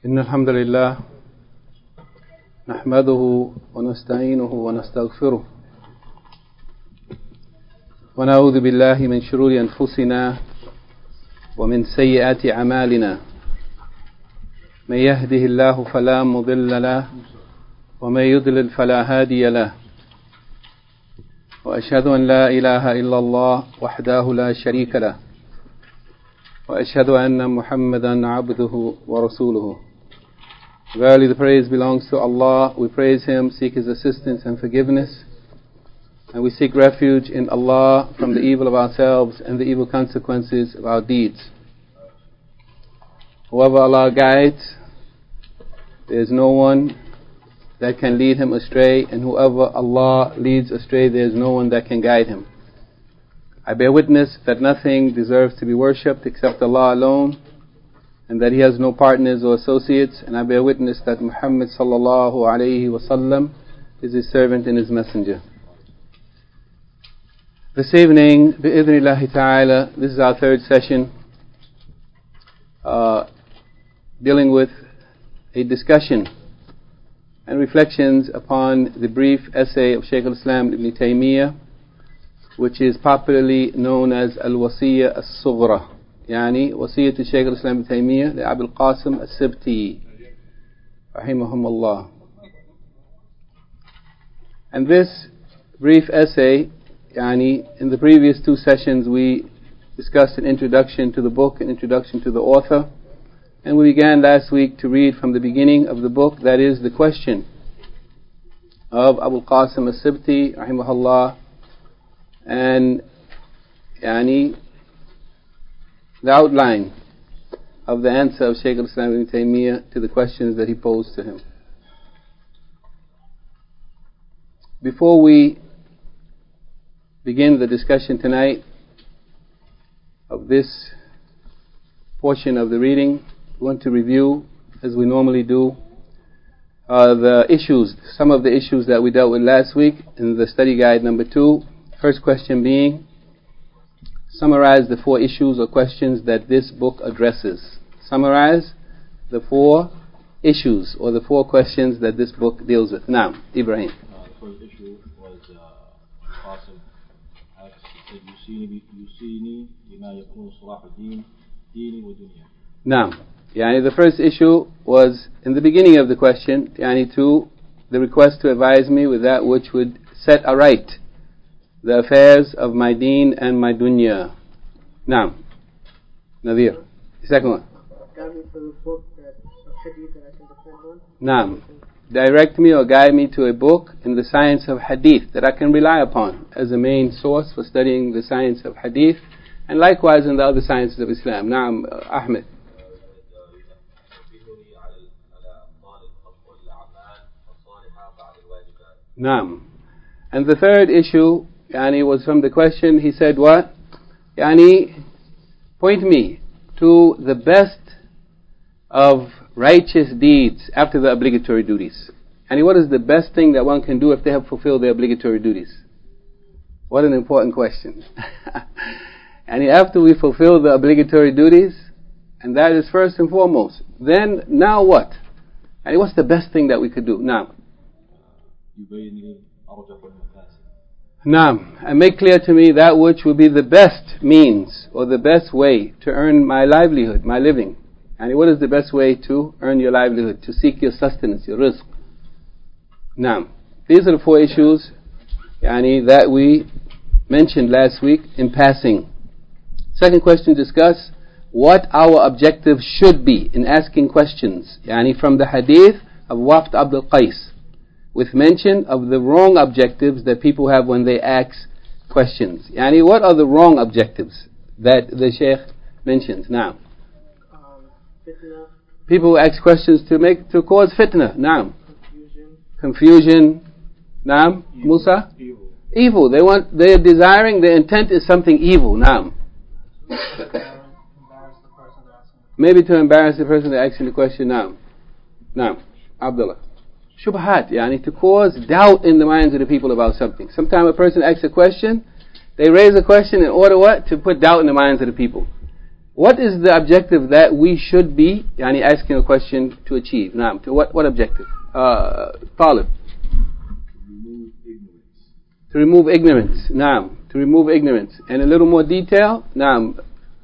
إن الحمد لله نحمده ونستعينه ونستغفره ونعوذ بالله من شرور أنفسنا ومن سيئات أعمالنا من يهده الله فلا مضل له ومن يضلل فلا هادي له وأشهد أن لا إله إلا الله وحده لا شريك له وأشهد أن محمدا عبده ورسوله. Verily the praise belongs to Allah. We praise Him, seek His assistance and forgiveness, and we seek refuge in Allah from the evil of ourselves and the evil consequences of our deeds. Whoever Allah guides, there is no one that can lead him astray, and whoever Allah leads astray, there is no one that can guide him. I bear witness that nothing deserves to be worshipped except Allah alone, and that He has no partners or associates, and I bear witness that Muhammad sallallahu alayhi wasallam is His servant and His messenger. This evening, bi'idhnillahi ta'ala, this is our third session, dealing with a discussion and reflections upon the brief essay of Shaykh al-Islam Ibn Taymiyyah, which is popularly known as Al-Wasiyya As-Sughra, يعني وصية الشيخ الإسلام ابن تيمية لأبي القاسم السبتي رحمهم الله. And this brief essay, يعني, in the previous two sessions we discussed an introduction to the book, an introduction to the author, and we began last week to read from the beginning of the book, that is the question of Abu al-Qasim al-Sibti rahimahullah, and يعني the outline of the answer of Shaykh al-Islam ibn Taymiyyah to the questions that he posed to him. Before we begin the discussion tonight of this portion of the reading, we want to review, as we normally do, the issues, some of the issues that we dealt with last week in the study guide number 2. First question being, summarize the 4 issues or questions that this book addresses. Summarize the 4 issues or the 4 questions that this book deals with. Now, Ibrahim. The first issue was Qasim asked, he said, Yusini bima yakunu salahuddin dini wa dunya. Now, the first issue was in the beginning of the question, to the request to advise me with that which would set aright the affairs of my deen and my dunya. Now, Nadir, the second one. Guide me to a book of hadith that I can depend on. Now, direct me or guide me to a book in the science of hadith that I can rely upon as a main source for studying the science of hadith, and likewise in the other sciences of Islam. Now, Ahmed. Now, and the third issue was from the question, he said what? Point me to the best of righteous deeds after the obligatory duties. What is the best thing that one can do if they have fulfilled their obligatory duties? What an important question. After we fulfill the obligatory duties, and that is first and foremost, then now what? What's the best thing that we could do? Now, and make clear to me that which will be the best means or the best way to earn my livelihood, my living. What is the best way to earn your livelihood, to seek your sustenance, your rizq? Now, these are the 4 issues that we mentioned last week in passing. Second question, discuss what our objective should be in asking questions, from the hadith of Wafd Abdul Qais, with mention of the wrong objectives that people have when they ask questions. What are the wrong objectives that the Shaykh mentions? Now, Fitna. People ask questions to cause fitna. Now, confusion. Now, Musa? Evil. They are desiring, their intent is something evil. Now, maybe to embarrass the person that asking the question. Now, Abdullah. Shubhat, to cause doubt in the minds of the people about something. Sometimes a person asks a question, they raise a question in order what? To put doubt in the minds of the people. What is the objective that we should be asking a question to achieve? Naam. To what objective? Talib. To remove ignorance. Naam. To remove ignorance. And a little more detail. Naam.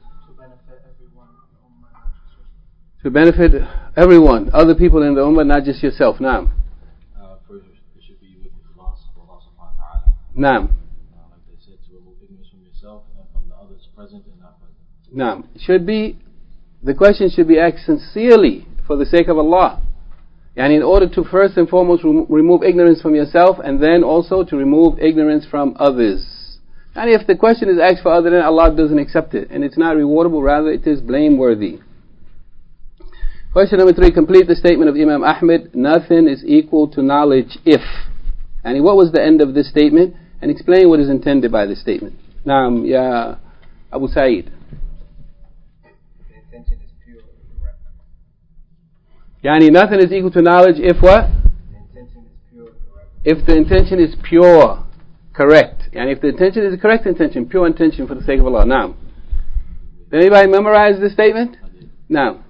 To benefit everyone, other people in the ummah, not just yourself. Naam. First, it should be with the loss of Allah subhanahu wa ta'ala. Naam. Like they said, to remove ignorance from yourself and from the others present and not present. Naam. The question should be asked sincerely for the sake of Allah. And in order to first and foremost remove ignorance from yourself, and then also to remove ignorance from others. And if the question is asked for other than Allah, doesn't accept it, and it's not rewardable, rather it is blameworthy. Question number 3, complete the statement of Imam Ahmed, nothing is equal to knowledge if. And what was the end of this statement? And explain what is intended by this statement. Naam, ya Abu Sa'id. The intention is pure, correct. Nothing is equal to knowledge if what? The intention is pure, correct. If the intention is pure, correct. If the intention is the correct intention, pure intention for the sake of Allah. Naam. Did anybody memorize this statement? Naam.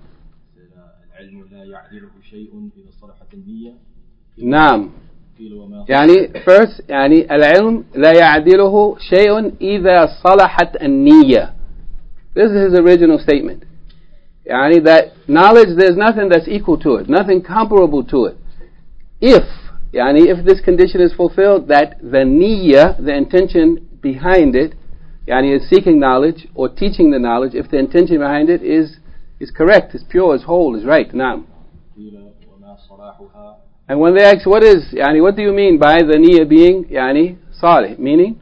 نعم first العلم لا يعدله شيء إذا صلحت النية. This is his original statement. That knowledge, there's nothing that's equal to it, nothing comparable to it. If this condition is fulfilled, that the niyyah, the intention behind it, is seeking knowledge or teaching the knowledge, if the intention behind it is correct, is pure, is whole, is right. Naam. And when they ask, what do you mean by the niyyah being salih? Meaning?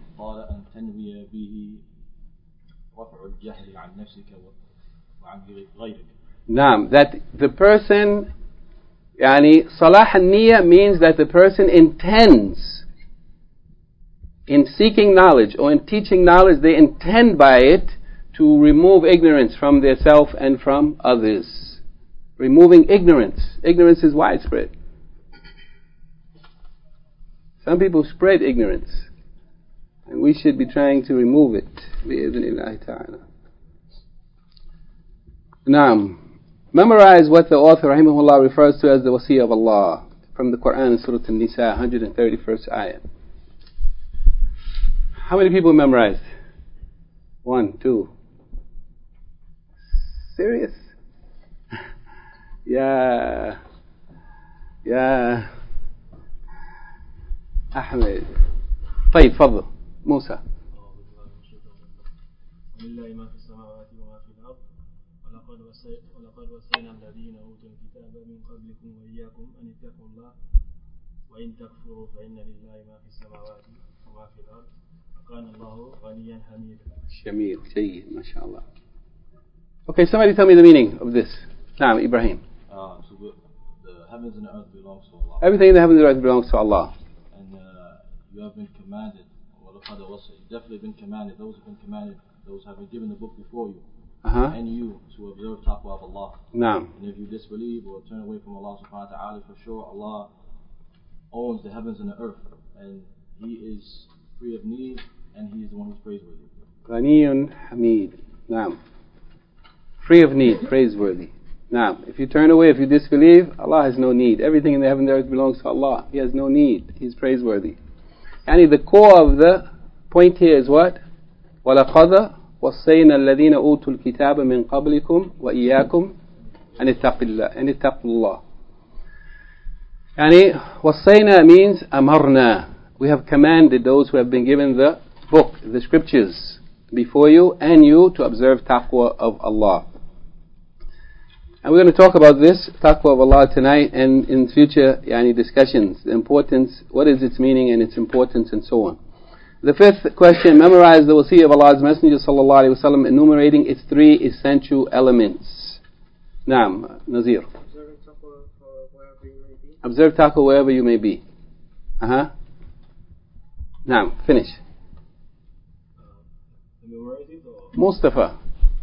Naam. That the person, salah an-niyyah means that the person intends in seeking knowledge or in teaching knowledge, they intend by it to remove ignorance from their self and from others. Removing ignorance. Ignorance is widespread. Some people spread ignorance, and we should be trying to remove it. Bi-idhnillahi ta'ala. Naam. Memorize what the author rahimahullah refers to as the wasiyah of Allah from the Quran in Surah An-Nisa, 131st ayah. How many people memorized? 1, 2. Serious? Yeah. أحمد. طيب فضل موسى. ولله ما في السماوات وما في الأرض ولقد وصينا الذين أوتوا الكتاب من قبلكم وإياكم أن اتقوا الله وإن تكفروا فإن لله ما في السماوات وما في الأرض وكان الله غنيا حميدا. جميل جيد ما شاء الله. Okay, somebody tell me the meaning of this. Naam, Ibrahim. So the heavens and the earth belongs to Allah. Everything in the heavens and the earth belongs to Allah. You have been commanded, you've definitely been commanded, those have been commanded, those have been given the book before you, and you, to observe taqwa of Allah. Naam. And if you disbelieve or turn away from Allah subhanahu wa ta'ala, for sure Allah owns the heavens and the earth, and He is free of need, and He is the one who's praiseworthy. Ghaniyun Hamid. Naam. Free of need, praiseworthy. Now, if you turn away, if you disbelieve, Allah has no need. Everything in the heaven and the earth belongs to Allah. He has no need. He's praiseworthy. The core of the point here is what? وَلَقَدْ وَصَّيْنَا الَّذِينَ أُوتُوا الْكِتَابَ مِنْ قَبْلِكُمْ وَإِيَّاكُمْ أَنِ اتَّقُوا اللَّهِ. وَصَّيْنَا means أَمَرْنَا. We have commanded those who have been given the book, the scriptures, before you and you to observe taqwa of Allah. And we're going to talk about this, taqwa of Allah, tonight and in future discussions. The importance, what is its meaning and its importance and so on. The fifth question, memorize the wasiyah of Allah's Messenger sallallahu alaihi wasallam, enumerating its 3 essential elements. Naam, Nazir. Observe taqwa wherever you may be. Naam, finish. Mustafa.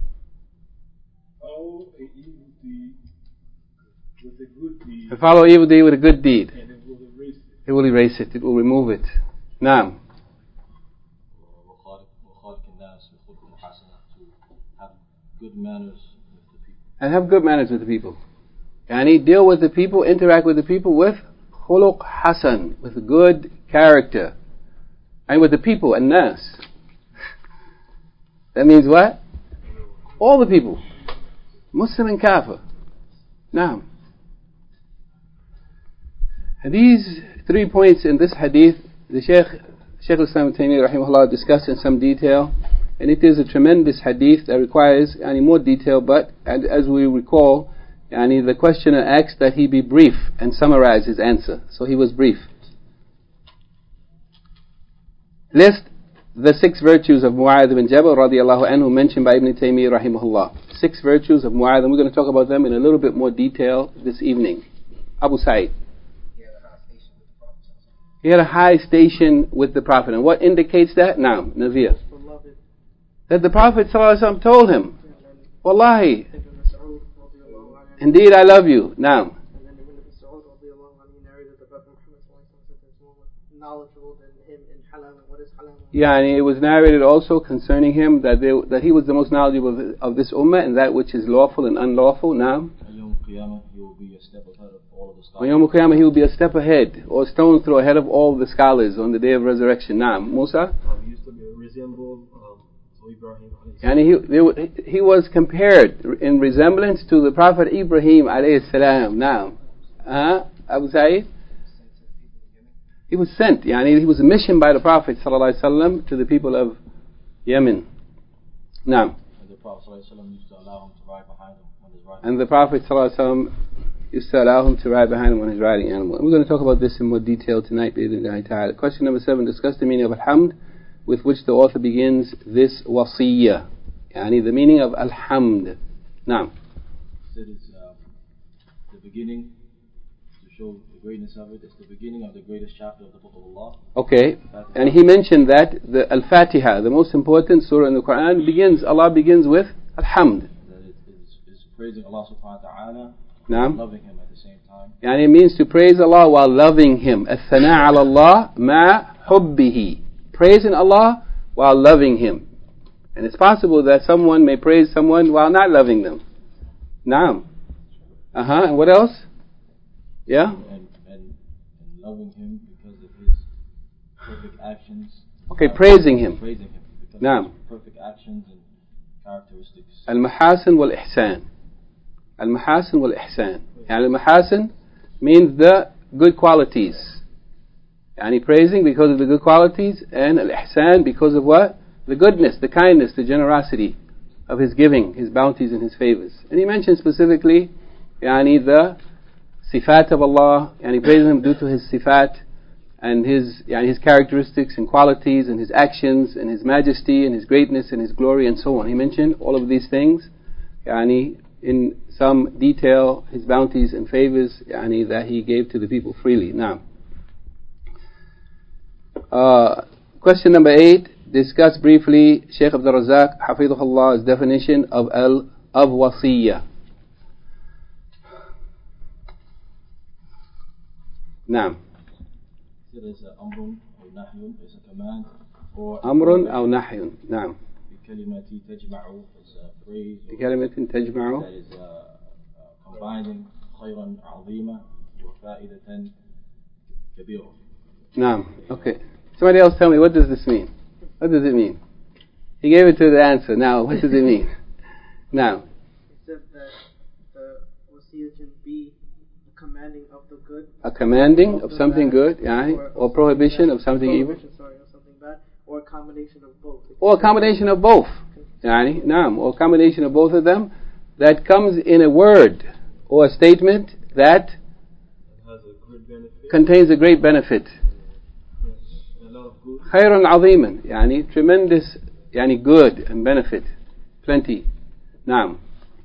To follow evil deed with a good deed. It will erase it. It will remove it. Naam. To have good manners with the people. And have good manners with the people. Yani deal with the people, interact with the people with khuluq hasan, with good character. And with the people, and nas. That means what? All the people. Muslim and kafir. Now. And these 3 points in this hadith, the Shaykh al-Islam Ibn Taymiyyah rahimahullah discussed in some detail. And it is a tremendous hadith that requires more detail, but as we recall, the questioner asked that he be brief and summarize his answer. So he was brief. List the 6 virtues of Mu'adh ibn Jabal radiallahu anhu mentioned by Ibn Taymiyyah rahimahullah. 6 virtues of Mu'adh, and we're going to talk about them in a little bit more detail this evening. Abu Sa'id. He had a high station with the Prophet. And what indicates that? Now, Nazir. That the Prophet ﷺ told him, Wallahi, indeed I love you. Now. Yeah, and it was narrated also concerning him that he was the most knowledgeable of this ummah and that which is lawful and unlawful. Now, on Yawm al-Qiyamah he will be a step ahead, or a stone throw ahead of all the scholars on the day of resurrection. Now, Musa? He used to resemble Ibrahim. And he was compared in resemblance to the Prophet Ibrahim alayhi salam. Now, Abu Sa'id? He was sent, he was a mission by the Prophet ﷺ to the people of Yemen. Now, and the Prophet ﷺ used to allow him to ride behind him on his riding. And the Prophet ﷺ used to allow him to ride behind him on his riding animal. And we're going to talk about this in more detail tonight. Question number 7, discuss the meaning of alhamd, with which the author begins this wasiyyah. The meaning of alhamd. Now, it is the beginning. Show the greatness of it. It's the beginning of the greatest chapter of the Book of Allah. Okay, and he mentioned that the Al-Fatiha, the most important surah in the Quran, Allah begins with Alhamd. That it is praising Allah subhanahu wa ta'ala and loving Him at the same time. And it means to praise Allah while loving Him. Al-Thana' ala Allah ma hubbihi. Praising Allah while loving Him. And it's possible that someone may praise someone while not loving them. Naam. And what else? Yeah? And loving Him because of His perfect actions. Okay, praising Him. Praising Him because of His perfect actions and characteristics. Al-Mahasin wal-Ihsan. Al-Mahasin wal-Ihsan. Al-Mahasin means the good qualities. Praising because of the good qualities, and Al-Ihsan because of what? The goodness, the kindness, the generosity of His giving, His bounties and His favors. And he mentioned specifically the sifat of Allah, and he praises Him due to His sifat and His characteristics and qualities and His actions and His majesty and His greatness and His glory and so on. He mentioned all of these things in some detail, His bounties and favors that He gave to the people freely. Now, question number 8, discuss briefly Shaykh Abdul Razak Hafidhullah's definition of wasiyyah. Now, it is amrun or nahyun, is a command, or amrun or nahyun. Now, بكلمة تجمع is a phrase, بكلمة تجمع, that is combining خيرا عظيما وفائدة كبيرة. Now, okay. Somebody else tell me, what does this mean? What does it mean? He gave it to the answer. Now, what does it mean? Now, he said that the wasiyyah can be commanding of the good, a commanding of something good, or prohibition of something evil, of something bad, or a combination of both. Or a combination of both, or a combination of both of them, that comes in a word or a statement that contains a great benefit. Khayran aziman, tremendous, good and benefit, plenty. Naam.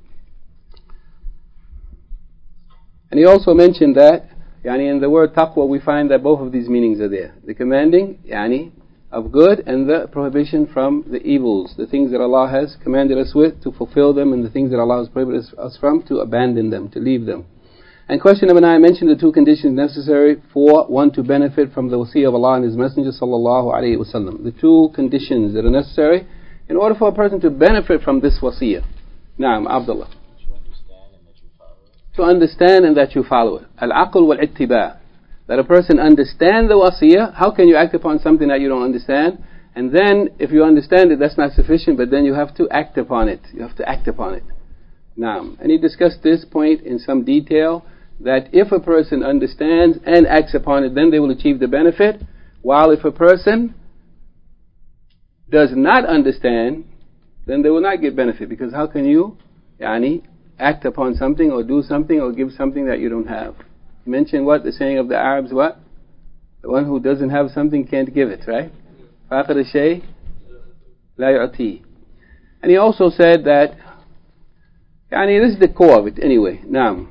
And he also mentioned that, in the word taqwa we find that both of these meanings are there. The commanding, of good, and the prohibition from the evils. The things that Allah has commanded us with, to fulfill them, and the things that Allah has prohibited us from, to abandon them, to leave them. And question number 9 mentioned the 2 conditions necessary for one to benefit from the wasiyyah of Allah and His Messenger sallallahu alaihi wasallam. The 2 conditions that are necessary in order for a person to benefit from this wasiyyah. Naam, Abdullah. To understand and that you follow it. To understand and that you follow it. Al-aql wal-ittiba'. That a person understand the wasiyah. How can you act upon something that you don't understand? And then, if you understand it, that's not sufficient, but then you have to act upon it. You have to act upon it. Naam. And he discussed this point in some detail, that if a person understands and acts upon it, then they will achieve the benefit. While if a person does not understand, then they will not get benefit. Because how can you act upon something or do something or give something that you don't have? He mentioned what? The saying of the Arabs, what? The one who doesn't have something can't give it, right? فَاقِدَ الشَّيْء لَا يُعْطِيهِ. And he also said that, this is the core of it anyway. Naam,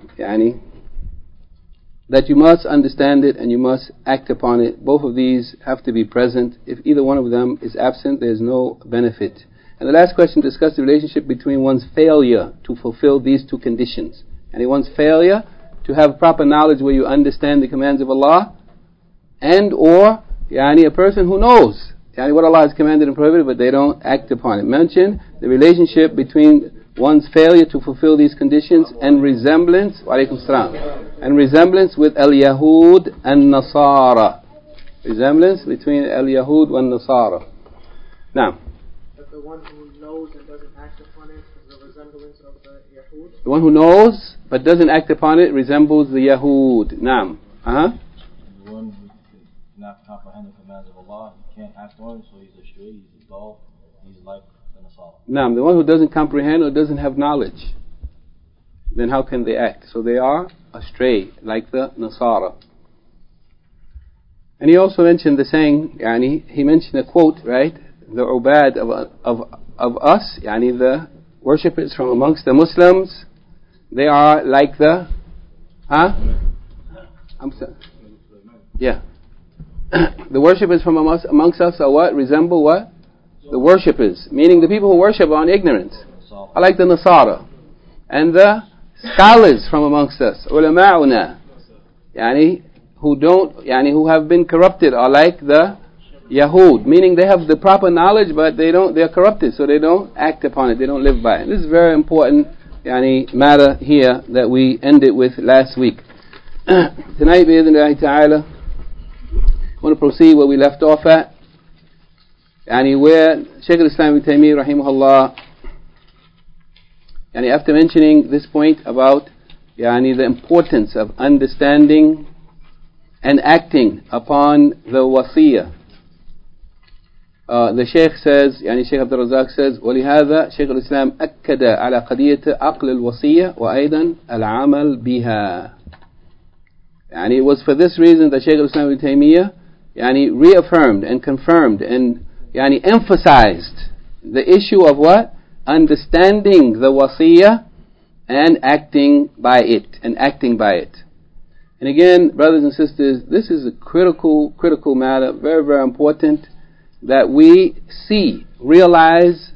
that you must understand it and you must act upon it. Both of these have to be present. If either one of them is absent, there is no benefit. And the last question discussed the relationship between one's failure to fulfill these two conditions. And one's failure to have proper knowledge where you understand the commands of Allah, and or a person who knows what Allah has commanded and prohibited, but they don't act upon it. Mention the relationship between one's failure to fulfill these conditions and resemblance, and resemblance with al-Yahud and Nasara. Resemblance between al-Yahud and Nasara. Now, that the one who knows and doesn't act upon it is a resemblance of the Yahud. The one who knows but doesn't act upon it resembles the Yahud. Naam. The one who cannot comprehend the commands of Allah, he can't act on it, so he's astray, he's dull, he's like the Nasara. Naam, the one who doesn't comprehend or doesn't have knowledge, then how can they act? So they are astray, like the Nasara. And he also mentioned the saying, he mentioned a quote, right? The ubad of us, the worshippers from amongst the Muslims, they are like the, I'm sorry. Yeah. The worshippers from amongst us are what? Resemble what? The worshippers, meaning the people who worship on ignorance, are like the Nasara. And the scholars from amongst us, ulama'una, who have been corrupted, are like the Yahud, meaning they have the proper knowledge, but they are corrupted, so they don't act upon it, they don't live by it. This is a very important matter here that we ended with last week. Tonight, bi'idhnillahi ta'ala, I want to proceed where we left off at, where Shaykh al-Islam ibn Taymiyyah rahimahullah, after mentioning this point about the importance of understanding and acting upon the wasiyah, the Shaykh says, Shaykh Abdul Razak says, وَلِهَذَا Shaykh al-Islam أكد على قضية عقل الوصية وأيضا العمل بها. It was for this reason that Shaykh al-Islam ibn Taymiyyah reaffirmed and confirmed and emphasized the issue of what? Understanding the wasiyah and acting by it. And again, brothers and sisters, this is a critical matter, very, very important, that we see, realize,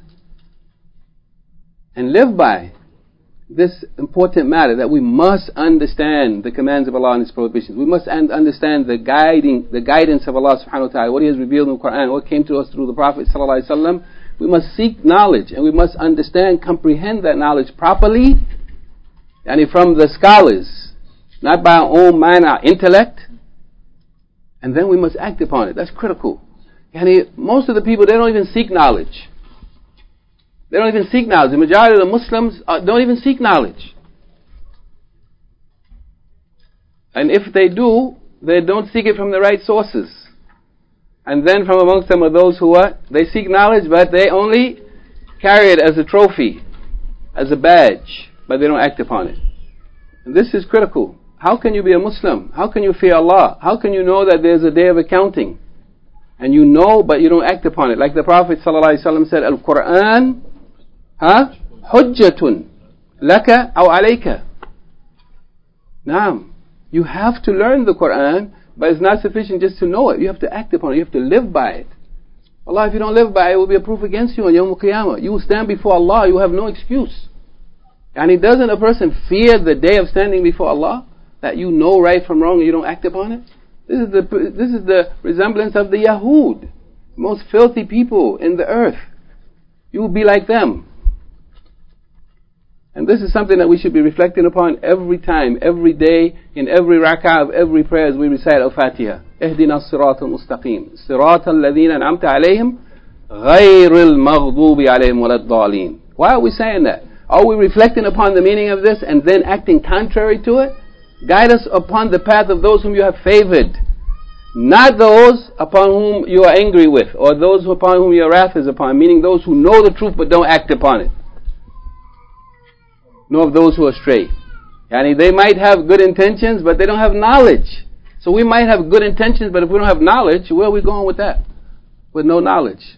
and live by this important matter, that we must understand the commands of Allah and His prohibitions. We must understand the guidance of Allah subhanahu wa ta'ala, what He has revealed in the Quran, what came to us through the Prophet sallallahu alaihi wasallam. We must seek knowledge, and we must understand, comprehend that knowledge properly, from the scholars, not by our own mind, our intellect, and then we must act upon it. That's critical. Most of the people, they don't even seek knowledge. They don't even seek knowledge. The majority of the Muslims don't even seek knowledge. And if they do, they don't seek it from the right sources. And then from amongst them are those who they seek knowledge, but they only carry it as a trophy, as a badge, but they don't act upon it. And this is critical. How can you be a Muslim? How can you fear Allah? How can you know that there's a day of accounting? And you know, but you don't act upon it. Like the Prophet ﷺ said, Al-Quran, hujjatun laka aw alayka. Naam. You have to learn the Quran, but it's not sufficient just to know it. You have to act upon it. You have to live by it. Allah, if you don't live by it, it will be a proof against you on Yawm al-Qiyamah. You will stand before Allah, you have no excuse. Doesn't a person fear the day of standing before Allah? That you know right from wrong and you don't act upon it? This is the resemblance of the Yahud, most filthy people in the earth. You will be like them. And this is something that we should be reflecting upon every time, every day, in every rak'ah of every prayer as we recite Al-Fatiha. اهدنا الصراط المستقيم صراط الذين أنعمت عليهم غير المغضوب عليهم ولا الضالين. Why are we saying that? Are we reflecting upon the meaning of this and then acting contrary to it? Guide us upon the path of those whom you have favored, not those upon whom you are angry with, or those upon whom your wrath is upon, meaning those who know the truth but don't act upon it. Nor of those who are stray. Yani they might have good intentions, but they don't have knowledge. So we might have good intentions, but if we don't have knowledge, where are we going with that? With no knowledge.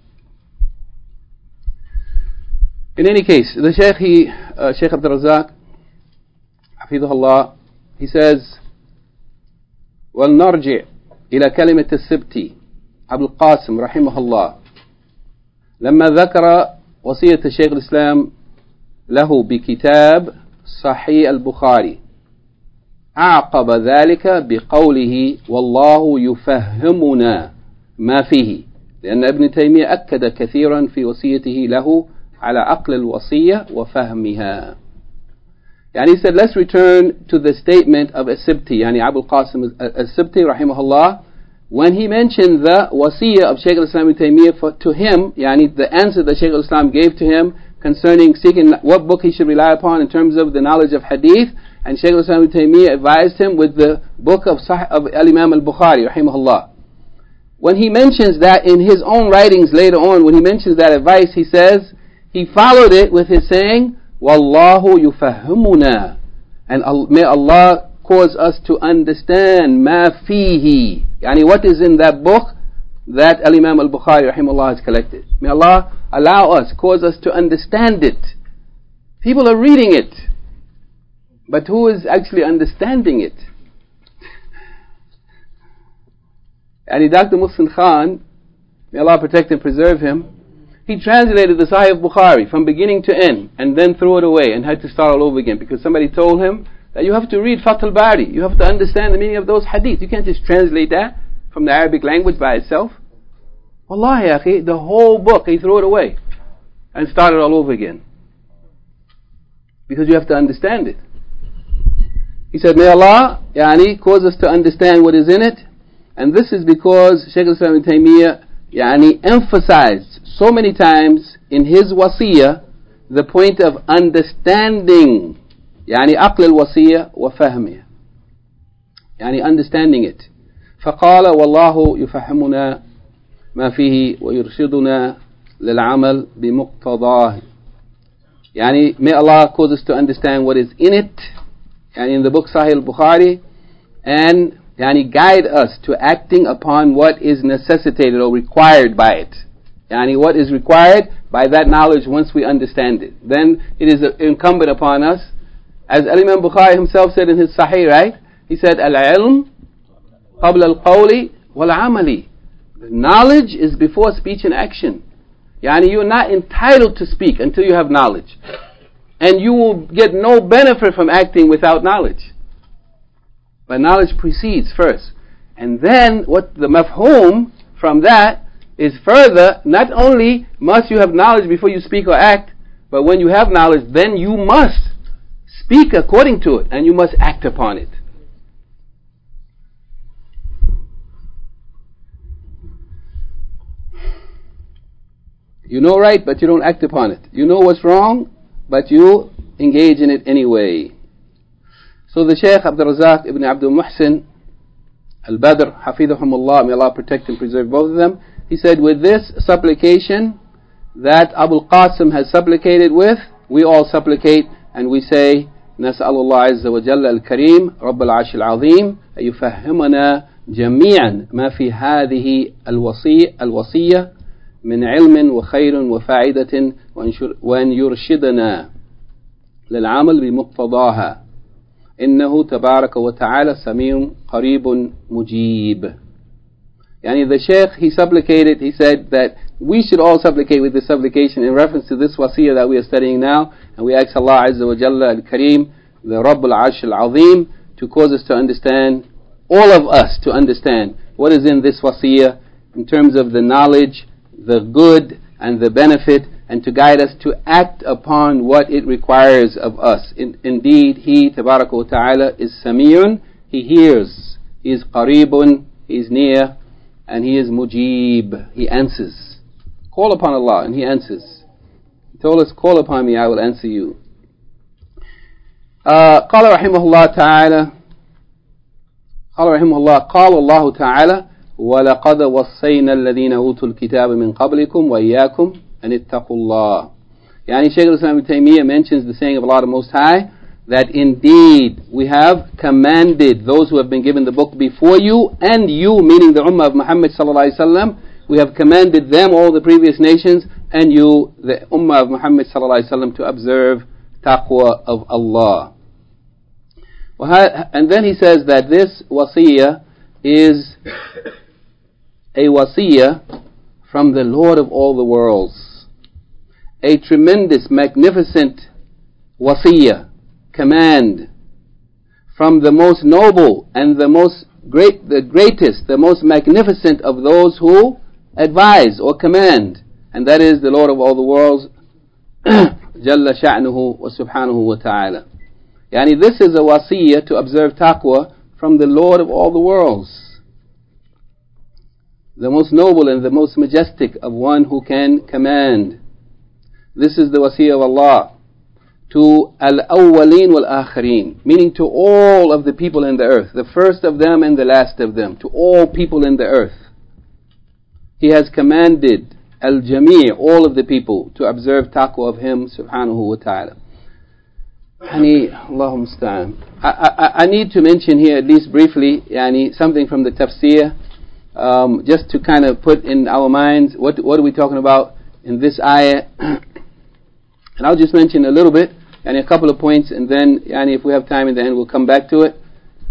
In any case, the Shaykh Abdul Razak, Hafidhullah, he says, وَلْنَرْجِعْ إلى كلمة السبتي أبو القاسم رحمه الله لما ذكر وصية الشيخ الإسلام له بكتاب صحيح البخاري أعقب ذلك بقوله والله يفهمنا ما فيه لأن ابن تيمية أكد كثيرا في وصيته له على عقل الوصية وفهمها. And he said, let's return to the statement of As-Sibti, yani Abu Qasim As-Sibti, rahimahullah, when he mentioned the wasiyah of Shaykh al-Islam ibn Taymiyyah to him, yani the answer that Shaykh al-Islam gave to him concerning seeking what book he should rely upon in terms of the knowledge of hadith, and Shaykh al-Islam ibn Taymiyyah advised him with the book of Al-Imam al-Bukhari, rahimahullah. When he mentions that in his own writings later on, when he mentions that advice, he says, he followed it with his saying, Wallahu yufahimuna, and may Allah cause us to understand ma fihi, yani what is in that book that Al-Imam al-Bukhari rahimahullah has collected. May Allah allow us, cause us to understand it. People are reading it, but who is actually understanding it? And Dr. Muhsin Khan, may Allah protect and preserve him, he translated the Sahih Bukhari from beginning to end and then threw it away and had to start all over again because somebody told him that you have to read Fath al-Bari, you have to understand the meaning of those hadith. You can't just translate that from the Arabic language by itself. Wallahi akhi, the whole book, he threw it away and started all over again because you have to understand it. He said, may Allah cause us to understand what is in it, and this is because Shaykh al-Islam ibn Taymiyyah emphasized so many times in his wasiyah the point of understanding, عقل الوصية وفهمها, understanding it. فقال والله يفهمنا ما فيه ويرشدنا للعمل بمقتضاه. May Allah cause us to understand what is in it, in the book Sahih al-Bukhari, and guide us to acting upon what is necessitated or required by it. What is required by that knowledge once we understand it. Then it is incumbent upon us, as Imam Bukhari himself said in his Sahih, right? He said, Al-ilm qabla al-qawli wal-amali. Knowledge is before speech and action. You're not entitled to speak until you have knowledge. And you will get no benefit from acting without knowledge. But knowledge precedes first. And then what the mafhum from that is further, not only must you have knowledge before you speak or act, but when you have knowledge, then you must speak according to it and you must act upon it. You know right, but you don't act upon it. You know what's wrong, but you engage in it anyway. So the Shaykh Abdul Razak ibn Abdul Muhsin Al-Badr, Hafidhahumullah, may Allah protect and preserve both of them, he said, with this supplication that Abu Qasim has supplicated with, we all supplicate and we say, نسأل الله عز وجل الكريم رب العرش العظيم أن يفهمنا جميعا ما في هذه الوصية من علم وخير وفائدة وأن يرشدنا للعمل بمقتضاها إنه تبارك وتعالى سميع قريب مجيب. The Shaykh, he supplicated, he said that we should all supplicate with this supplication in reference to this wasiyah that we are studying now, and we ask Allah Azza wa Jalla Al-Kareem, the Rabb Al-Arsh Al-Azim, to cause us to understand, all of us to understand what is in this wasiyah in terms of the knowledge, the good and the benefit and to guide us to act upon what it requires of us. Indeed, He, Tabaraka wa Ta'ala, is Samiyun, He hears. He is Qareebun, He is near, and He is Mujib, He answers. Call upon Allah and He answers. He told us, call upon me, I will answer you. قال رحمه الله تعالى قال الله تعالى وَلَقَدْ وَصَّيْنَا الَّذِينَ أُوتُوا الْكِتَابَ مِنْ قَبْلِكُمْ وَإِيَّاكُمْ أَنِ اتَّقُوا اللَّهَ. Yani Shaykh al-Islam ibn Taymiyyah mentions the saying of Allah the Most High, that indeed we have commanded those who have been given the book before you, and you, meaning the Ummah of Muhammad sallallahu alaihi wasallam, we have commanded them, all the previous nations, and you, the Ummah of Muhammad sallallahu alaihi wasallam, to observe taqwa of Allah. And then he says that this wasiyah is a wasiyah from the Lord of all the worlds. A tremendous, magnificent wasiyah, command from the most noble and the greatest, the most magnificent of those who advise or command, and that is the Lord of all the worlds, Jalla sha'nuhu wa subhanahu wa ta'ala. Yani this is a wasiyah to observe taqwa from the Lord of all the worlds, the most noble and the most majestic of one who can command. This is the wasiyah of Allah to al-awwaleen wal-akhareen, meaning to all of the people in the earth, the first of them and the last of them, to all people in the earth. He has commanded al-jamee', all of the people, to observe taqwa of Him subhanahu wa ta'ala. Allahumma musta'an. I need to mention here, at least briefly, something from the tafsir, just to kind of put in our minds what are we talking about in this ayah. And I'll just mention a little bit, and a couple of points, and then if we have time in the end, we'll come back to it.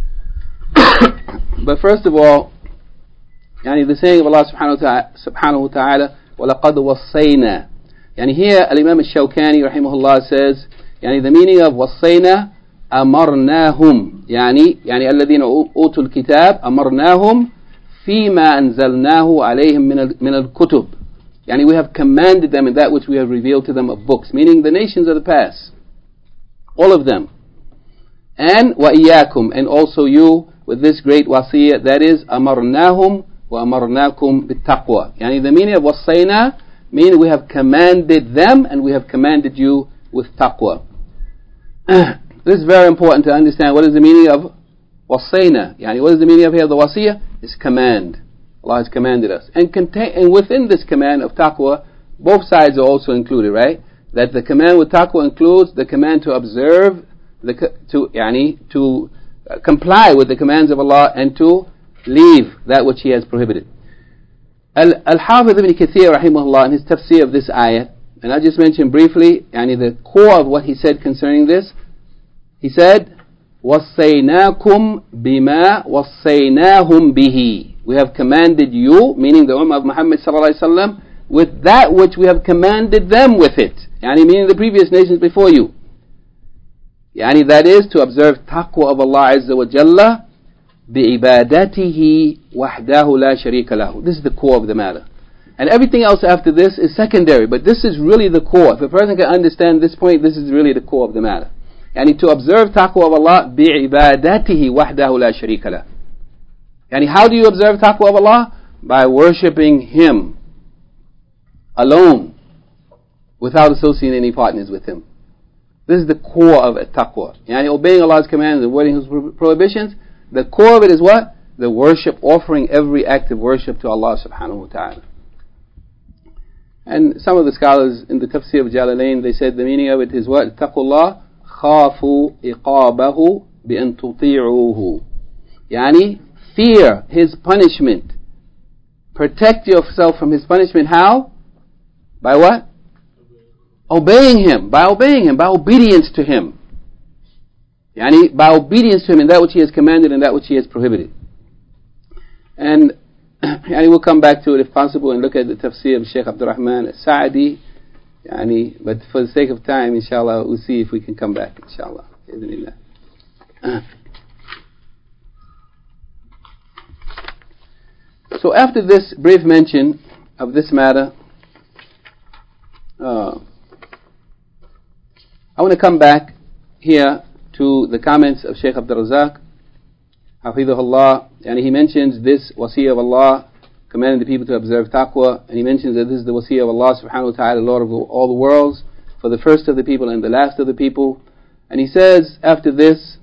But first of all, the saying of Allah subhanahu wa ta'ala, وَلَقَدْ وَصَّيْنَا. Here, Al-Imam al-Shawkani rahimahullah says, the meaning of وَصَّيْنَا أَمَرْنَاهُمْ الَّذِينَ أُوتُوا الْكِتَابَ أَمَرْنَاهُمْ فِيمَا أَنزَلْنَاهُ عَلَيْهِمْ مِنَ الْكُتُبِ. We have commanded them in that which we have revealed to them of books, meaning the nations of the past, all of them. And وَإِيَّاكُمْ, and also you, with this great wasiyah, that is أَمَرْنَاهُمْ وَأَمَرْنَاكُمْ بِالتَّقْوَى. The meaning of وَصَّيْنَا, meaning we have commanded them and we have commanded you with taqwa. This is very important to understand. What is the meaning of wasayna? What is the meaning of here? The wasiyah is command. Allah has commanded us, and within this command of taqwa, both sides are also included, right? That the command with taqwa includes the command to observe, to comply with the commands of Allah, and to leave that which He has prohibited. Al-Hafiz ibn Kathir rahimahullah, in his tafsir of this ayah, and I just mentioned briefly, the core of what he said concerning this, he said, وَصَّيْنَاكُمْ بِمَا وَصَّيْنَاهُمْ بِهِ. We have commanded you, meaning the Ummah of Muhammad sallallahu alaihi wasallam, with that which we have commanded them with it. Meaning the previous nations before you. That is to observe taqwa of Allah Azza wa Jalla بِعِبَادَتِهِ وَحْدَهُ لَا شَرِيكَ لَهُ. This is the core of the matter. And everything else after this is secondary, but this is really the core. If a person can understand this point, this is really the core of the matter. To observe taqwa of Allah بِعِبَادَتِهِ وَحْدَهُ لَا شَرِيكَ لَهُ. How do you observe taqwa of Allah? By worshipping Him alone, without associating any partners with Him. This is the core of taqwa. Obeying Allah's commands and avoiding His prohibitions. The core of it is what? The worship, offering every act of worship to Allah subhanahu wa ta'ala. And some of the scholars in the tafsir of Jalalain, they said the meaning of it is what? Taqullah khafu iqabahu bi an tuti'uhu. Fear His punishment. Protect yourself from His punishment. How? By what? Obeying Him. By obeying Him. By obedience to Him. By obedience to Him in that which He has commanded and that which He has prohibited. And we'll come back to it if possible and look at the tafsir of Shaykh Abdul Rahman al-Sa'di. But for the sake of time, inshallah, we'll see if we can come back, inshallah. So after this brief mention of this matter, I want to come back here to the comments of Shaykh Abdul Razak, Hafidhullah, and he mentions this wasiyah of Allah, commanding the people to observe taqwa, and he mentions that this is the wasiyah of Allah subhanahu wa ta'ala, Lord of all the worlds, for the first of the people and the last of the people. And he says, after this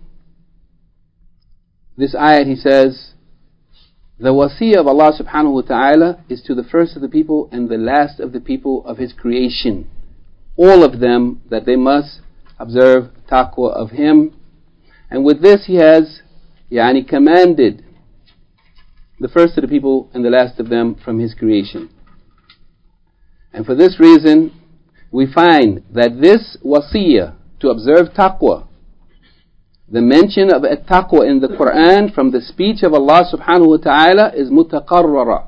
ayat, he says, the wasiyah of Allah subhanahu wa ta'ala is to the first of the people and the last of the people of His creation. All of them, that they must observe taqwa of Him. And with this He has commanded the first of the people and the last of them from His creation. And for this reason, we find that this wasiyah to observe taqwa, the mention of at-taqwa in the Quran from the speech of Allah subhanahu wa ta'ala is mutaqarrira,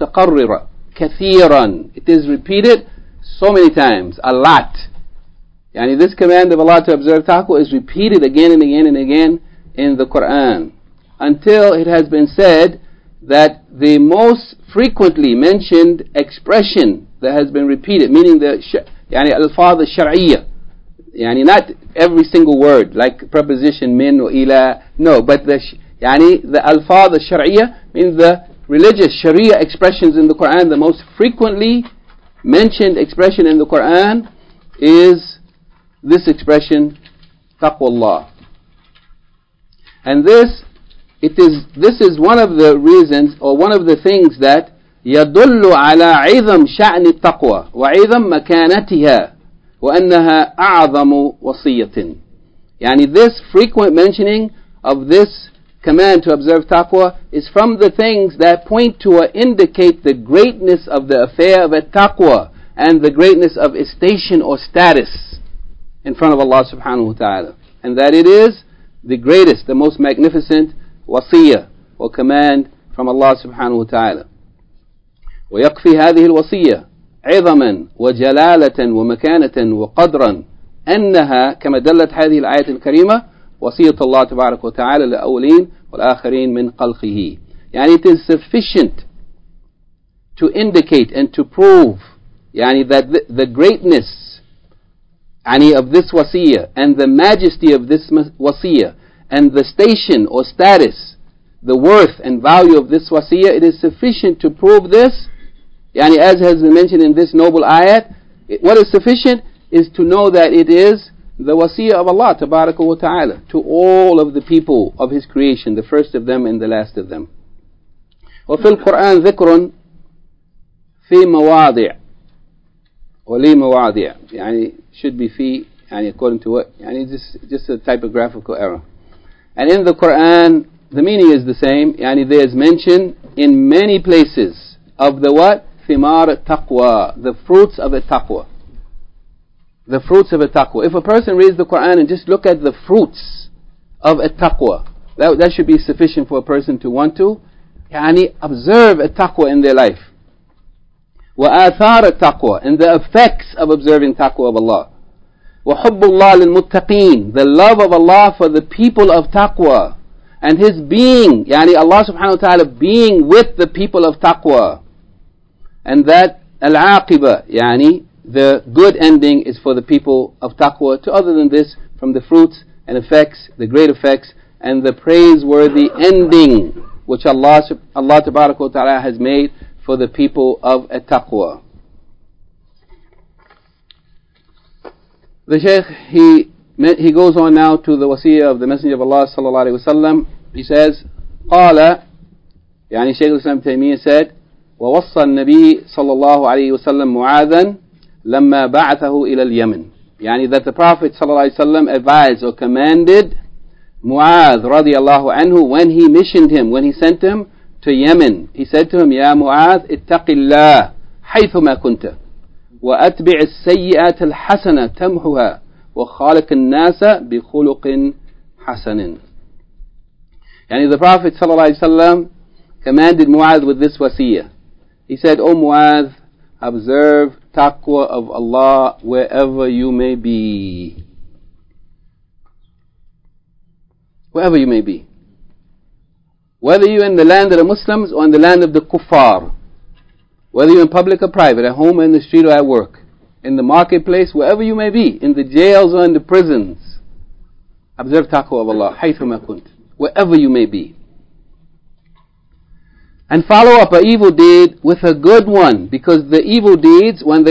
kathiran. It is repeated so many times, a lot. This command of Allah to observe taqwa is repeated again and again and again in the Quran, until it has been said that the most frequently mentioned expression that has been repeated, meaning the al-alfaz al-shar'iyyah, not every single word like preposition min or ila, no, but the alfaz al-shar'iyyah, means the religious sharia expressions in the Quran. The most frequently mentioned expression in the Quran is this expression, taqwallah. And this is one of the reasons, or one of the things that يدل على عظم شأن التقوى وعظم مكانتها وأنها أعظم وصية. This frequent mentioning of this command to observe taqwa is from the things that point to or indicate the greatness of the affair of taqwa and the greatness of its station or status in front of Allah subhanahu wa ta'ala, and that it is the greatest, the most magnificent wasiyah or command from Allah subhanahu wa ta'ala. ويكفي هذه الوصية عظما وجلالة ومكانة وقدرا أنها كما دلت هذه الآية الكريمة وصية الله تبارك وتعالى للأولين والآخرين من خلقه. It is sufficient to indicate and to prove that the greatness of this wasiyah and the majesty of this wasiyah and the station or status, the worth and value of this wasiyah, it is sufficient to prove this. As has been mentioned in this noble ayat, what is sufficient is to know that it is the wasiyah of Allah tabaraka wa ta'ala to all of the people of His creation, the first of them and the last of them. وفي القرآن ذكر في مواضع ولي مواضع should be في according to what just a typographical error. And in the Quran the meaning is the same. There is mention in many places of the what? Thimar taqwa, the fruits of taqwa. The fruits of taqwa. If a person reads the Quran and just look at the fruits of taqwa, that should be sufficient for a person to want to observe taqwa in their life. وآثار التقوى, and the effects of observing taqwa of Allah. وحب الله للمتقين, the love of Allah for the people of taqwa, and His being, Allah subhanahu wa ta'ala being with the people of taqwa, and that al-aqiba, the good ending is for the people of taqwa. To other than this, from the fruits and effects, the great effects, and the praiseworthy ending which Allah tabaraka wa ta'ala has made for the people of taqwa. The Shaykh, he goes on now to the wasiyah of the Messenger of Allah sallallahu alaihi wasallam. He says, قال, Shaykh al-Islam Taymiyyah said, ووصى النبي صلى الله عليه وسلم معاذا لما بعثه إلى اليمن. That the Prophet صلى الله عليه وسلم advised or commanded Mu'adh radiallahu anhu when he missioned him, when he sent him to Yemen. He said to him, يا معاذ اتق الله حيثما كنت وأتبع السيئات الحسنة تمحها وخالق الناس بخلق حسن. The Prophet صلى الله عليه وسلم commanded Mu'adh with this wasiyah. He said, O Mu'adh, observe taqwa of Allah wherever you may be. Wherever you may be. Whether you're in the land of the Muslims or in the land of the kuffar. Whether you're in public or private, at home or in the street or at work. in the marketplace, wherever you may be, in the jails or in the prisons, observe taqwa of Allah, حيثما كنت, wherever you may be. And follow up an evil deed with a good one, because the evil deeds, when they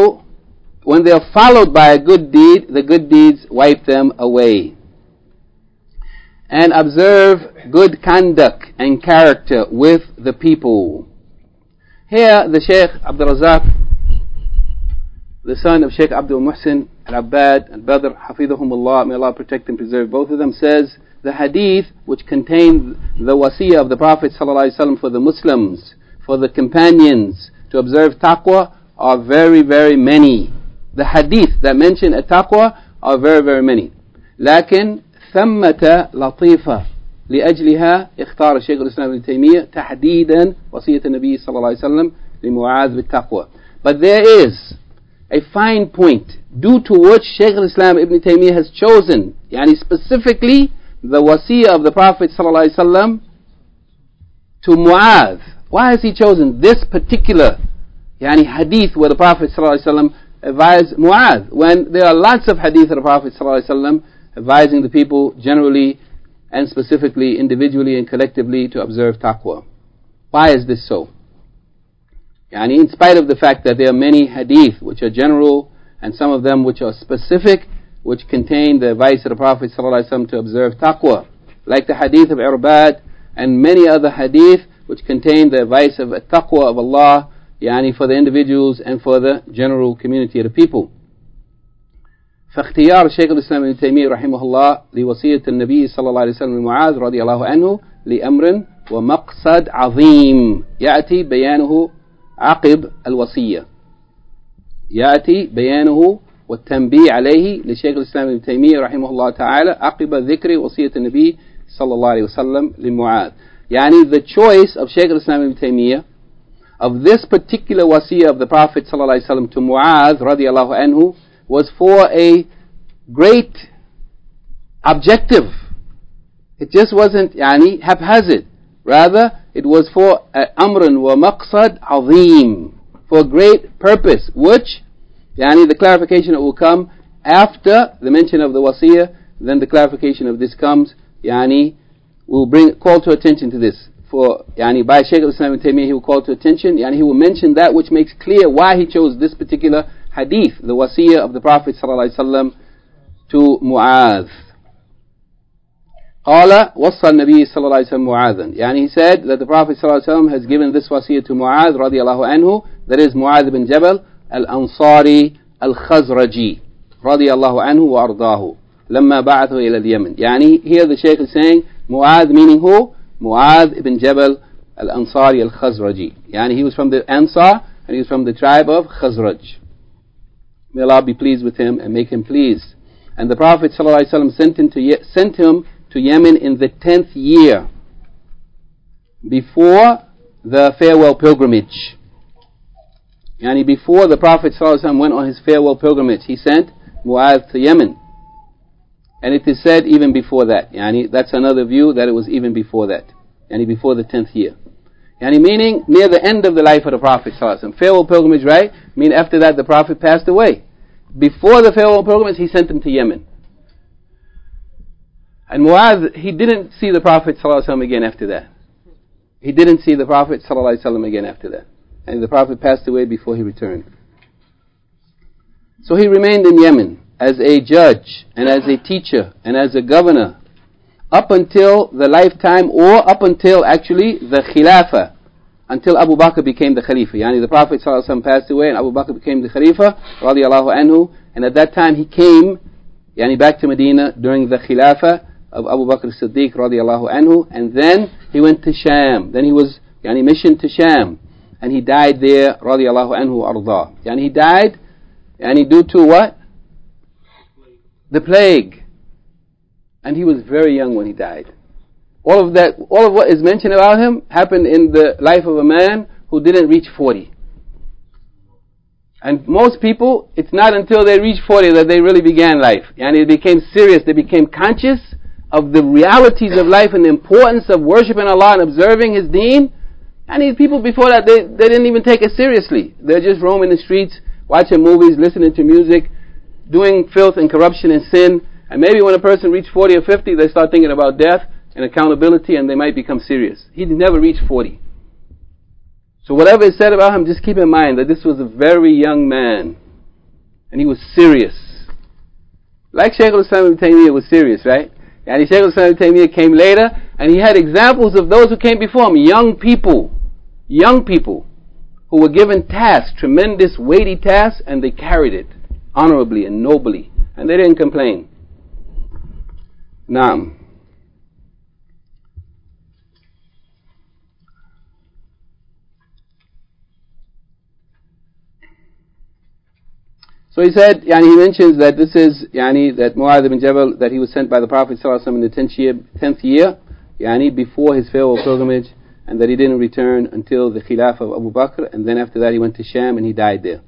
are followed by a good deed, the good deeds wipe them away. And observe good conduct and character with the people. Here the Shaykh Abdul Razak, the son of Shaykh Abdul Muhsin Al-Abbad Al-Badr, Hafidhahumullah, may Allah protect and preserve both of them, says the hadith which contained the wasiyah of the Prophet ﷺ for the Muslims, for the companions to observe taqwa are very, very many. The hadith that mention a taqwa are very, very many. لكن ثمة لطيفة لأجلها اختار الشيخ الإسلام ابن تيمية تحديدا وصية النبي صلى الله عليه وسلم لمعاذ بالتقوى. But there is a fine point due to which Shaykh al-Islam ibn Taymiyyah has chosen, yani specifically the wasiyah of the Prophet sallallahu alaihi wasallam to Mu'adh. Why has he chosen this particular hadith where the Prophet sallallahu alaihi wasallam advised Mu'adh, when there are lots of hadith of the Prophet sallallahu alaihi wasallam advising the people generally and specifically, individually and collectively to observe taqwa? Why is this so? In spite of the fact that there are many hadith which are general and some of them which are specific, which contain the advice of the Prophet ﷺ to observe taqwa, like the hadith of Irbad and many other hadith which contain the advice of taqwa of Allah, for the individuals and for the general community of the people. فاختيار الشيخ الإسلام ابن تيمية رحمه الله لوصية النبي صلى الله عليه وسلم معاذ رضي الله عنه لأمر ومقصد عظيم يأتي بيانه عقب الوصية، يأتي بيانه والتنبيه عليه لشيخ الإسلام ابن تيمية رحمه الله تعالى عقب ذكر وصية النبي صلى الله عليه وسلم لمعاذ. The choice of Shaykh al-Islam ibn Taymiyyah of this particular wasiyah of the Prophet صلى الله عليه وسلم to Mu'adh رضي الله عنه was for a great objective. It just wasn't haphazard. Rather, it was for amrun wa maqsad azim, for a great purpose, which the clarification that will come after the mention of the wasiyah. Then the clarification of this comes, will call to attention to this. For by Shaykh al-Islam ibn Taymiyyah, he will call to attention, he will mention that which makes clear why he chose this particular hadith, the wasiyah of the Prophet sallallahu alaihi wasallam to Mu'adh. قال وصى النبي صلى الله عليه وسلم معاذا. He said that the Prophet صلى الله عليه وسلم has given this wasiyah to Mu'adh رضي الله عنه, that is Mu'adh bin Jabal al-Ansari al-Khazraji رضي الله عنه وأرضاه لما بعثه إلى اليمن. Here the Shaykh is saying Mu'adh, meaning who? Mu'adh ibn Jabal al-Ansari al-Khazraji. He was from the Ansar and he was from the tribe of Khazraj. May Allah be pleased with him and make him pleased. And the Prophet ﷺ sent him to Yemen in the 10th year before the farewell pilgrimage. Before the Prophet ﷺ went on his farewell pilgrimage, he sent Mu'adh to Yemen. And it is said even before that. That's another view, that it was even before that. Before the 10th year. Meaning near the end of the life of the Prophet ﷺ. Farewell pilgrimage, right? After that the Prophet passed away. Before the farewell pilgrimage, he sent him to Yemen. And Mu'adh, he didn't see the Prophet ﷺ again after that. He didn't see the Prophet ﷺ again after that. And the Prophet passed away before he returned. So he remained in Yemen as a judge and as a teacher and as a governor up until the lifetime, or up until actually the Khilafah, until Abu Bakr became the Khalifa. The Prophet ﷺ passed away and Abu Bakr became the Khalifa radiallahu anhu, and at that time he came back to Medina during the Khilafah of Abu Bakr as-Siddiq radiallahu anhu, and then he went to Sham. Then he was missioned to Sham, and he died there radiallahu anhu arda. He died due to what? The plague. And he was very young when he died. All of what is mentioned about him happened in the life of a man who didn't reach 40. And most people, it's not until they reach 40 that they really began life. They became serious, they became conscious of the realities of life and the importance of worshiping Allah and observing His deen. People before that, they didn't even take it seriously. They're just roaming the streets, watching movies, listening to music, doing filth and corruption and sin. And maybe when a person reaches 40 or 50, they start thinking about death and accountability, and they might become serious. He never reached 40. So whatever is said about him, just keep in mind that this was a very young man, and he was serious. Like Shaykh al-Islam ibn Taymiyyah was serious, right? And Shaykh al-Islam ibn Taymiyyah came later, and he had examples of those who came before him, young people who were given tasks, tremendous weighty tasks, and they carried it honorably and nobly, and they didn't complain. Naam. So he said, he mentions that this is, that Mu'adh ibn Jabal, that he was sent by the Prophet ﷺ in the 10th year, before his farewell pilgrimage, and that he didn't return until the Khilafah of Abu Bakr, and then after that he went to Sham and he died there.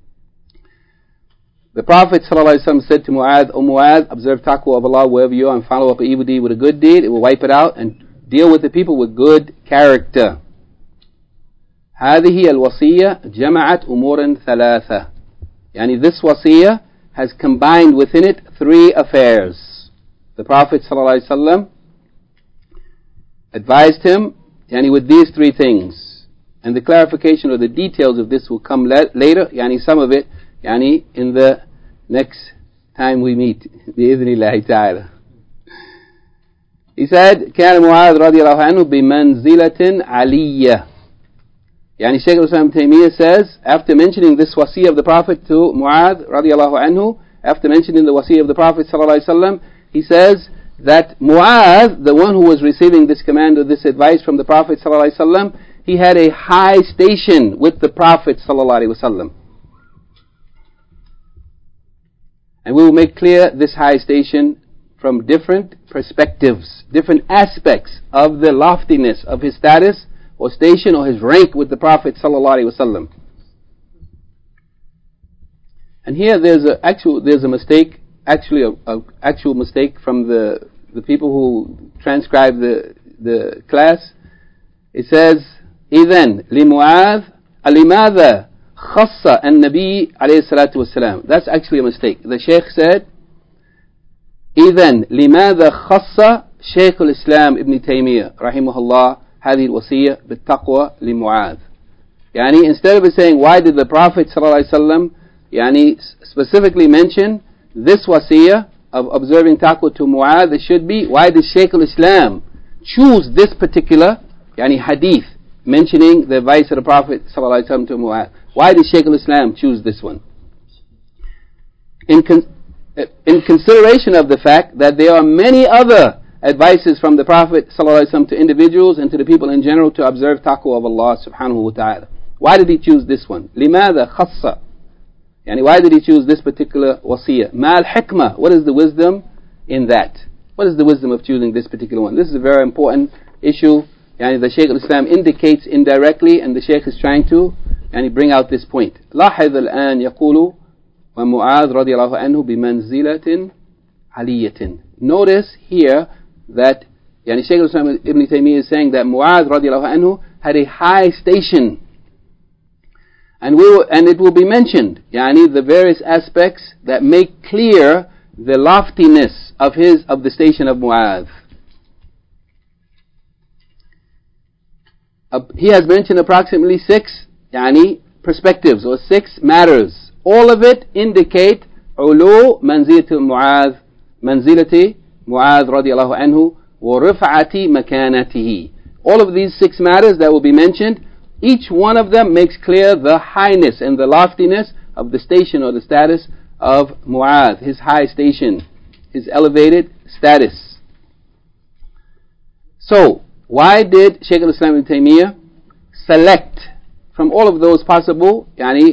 The Prophet ﷺ said to Mu'adh, O Mu'adh, observe taqwa of Allah wherever you are and follow up an evil deed with a good deed. It will wipe it out, and deal with the people with good character. هذه الوصية جمعت أمورا ثلاثة. This wasiyah has combined within it three affairs. The Prophet ﷺ advised him with these three things. And the clarification or the details of this will come later. Some of it in the next time we meet. بإذن الله تعالى. He said, كان معاذ رضي الله عنه بمنزلة علية. Shaykh al-Islam ibn Taymiyyah says, after mentioning this wasiyah of the Prophet to Mu'adh radiallahu anhu, after mentioning the wasiyah of the Prophet sallallahu alaihi wasallam, he says that Mu'adh, the one who was receiving this command or this advice from the Prophet sallallahu alaihi wasallam, he had a high station with the Prophet sallallahu alaihi wasallam. And we will make clear this high station from different perspectives, different aspects of the loftiness of his status or station or his rank with the Prophet sallallahu alaihi wasallam. And here there's a mistake, actually a actual mistake from the people who transcribe the class. It says, إذن لمعاذ لماذا خص النبي عليه الصلاة والسلام. That's actually a mistake. The Shaykh said, إذن لماذا خص شيخ الإسلام ابن تيمية رحمه الله هذه الوصية بالتقوى لمعاذ. Instead of it saying, why did the Prophet ﷺ specifically mention this wasiyah of observing taqwa to Mu'adh, it should be, why did Shaykh al-Islam choose this particular hadith mentioning the advice of the Prophet ﷺ to Mu'adh? Why did Shaykh al-Islam choose this one? In consideration of the fact that there are many other advices from the Prophet ﷺ to individuals and to the people in general to observe taqwa of Allah subhanahu wa ta'ala. Why did he choose this one? لماذا خص? Why did he choose this particular wasiyah? ما الحكمة? What is the wisdom in that? What is the wisdom of choosing this particular one? This is a very important issue. The Shaykh al-Islam indicates indirectly, and the Shaykh is trying to bring out this point. لاحظ الآن يقول ومعاذ رضي الله عنه بمنزلة علية. Notice here that Shaykh al-Islam ibn Taymiyyah is saying that Mu'adh radiallahu anhu had a high station, and it will be mentioned the various aspects that make clear the loftiness of the station of Mu'adh. He has mentioned approximately 6 perspectives or 6 matters. All of it indicate ulu manzilati Mu'adh radiallahu anhu wa rif'ati makanatihi. All of these 6 matters that will be mentioned, each one of them makes clear the highness and the loftiness of the station or the status of Mu'adh, his high station, his elevated status. So, why did Shaykh al-Islam ibn Taymiyyah select from all of those possible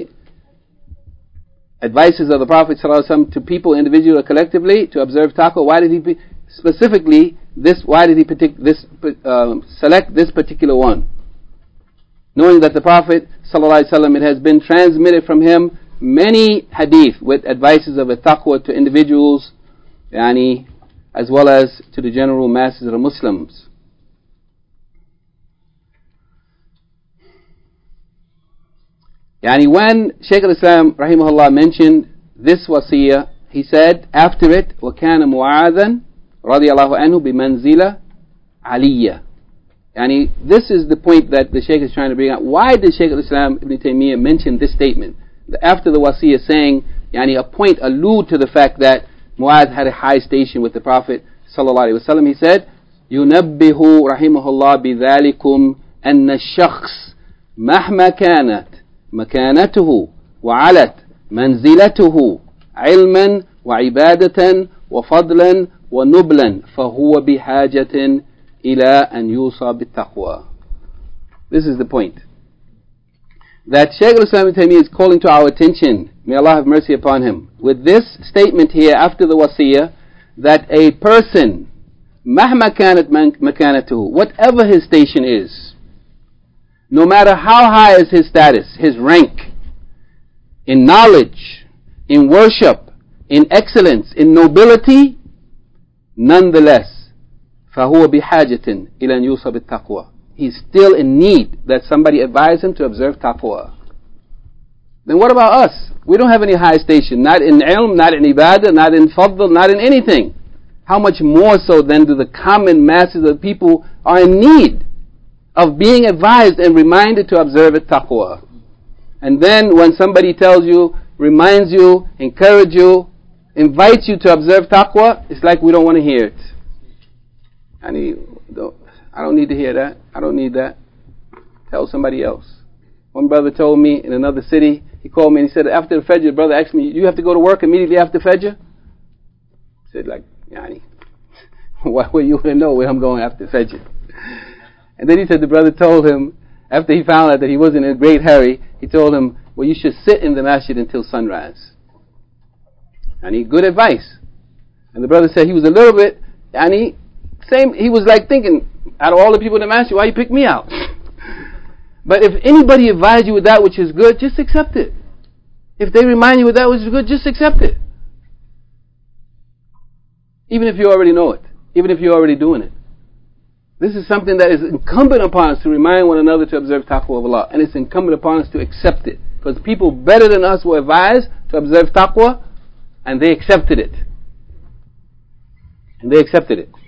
advices of the Prophet ﷺ to people individually or collectively to observe taqwa? Why did he specifically select this particular one? Knowing that the Prophet ﷺ, it has been transmitted from him many hadith with advices of a taqwa to individuals as well as to the general masses of the Muslims. when Shaykh al-Islam rahimahullah mentioned this wasiyah, he said after it, وَكَانَ مُعَاذًا رضي الله عنه بمنزلة علية. This is the point that the Shaykh is trying to bring out. Why did Shaykh al-Islam Ibn Taymiyyah mention this statement? After the wasiyah saying, a point allude to the fact that Mu'adh had a high station with the Prophet sallallahu alaihi wasallam. He said, ينبه رحمه الله بذلكم أن الشخص مهما كانت مكانته وعلت منزلته علما وعبادة وفضلا ونبلا فهو بحاجة إلى أن يوصى بالتقوى. This is the point. That Shaykh al-Islam Ibn Taymiyyah is calling to our attention, may Allah have mercy upon him, with this statement here after the wasiyah, that a person, مهما كانت مكانته, whatever his station is, no matter how high is his status, his rank, in knowledge, in worship, in excellence, in nobility, nonetheless, فهو بحاجة إلى أن يوصى بالتقوى. He's still in need that somebody advise him to observe taqwa. Then what about us? We don't have any high station, not in ilm, not in ibadah, not in fadl, not in anything. How much more so then do the common masses of people are in need of being advised and reminded to observe taqwa. And then when somebody tells you, reminds you, encourages you, invites you to observe taqwa, it's like we don't want to hear it. I don't need to hear that. I don't need that. Tell somebody else. One brother told me in another city, he called me and he said, after the Fajr, brother asked me, you have to go to work immediately after Fajr? I said, why would you want to know where I'm going after Fajr? And then he said the brother told him, after he found out that he wasn't in a great hurry, he told him, well, you should sit in the masjid until sunrise. Good advice. And the brother said he was a little bit, he was like thinking, out of all the people in the masjid, why you pick me out? But if anybody advise you with that which is good, just accept it. If they remind you with that which is good, just accept it. Even if you already know it. Even if you're already doing it. This is something that is incumbent upon us to remind one another to observe taqwa of Allah. And it's incumbent upon us to accept it. Because people better than us were advised to observe taqwa, and they accepted it. And they accepted it.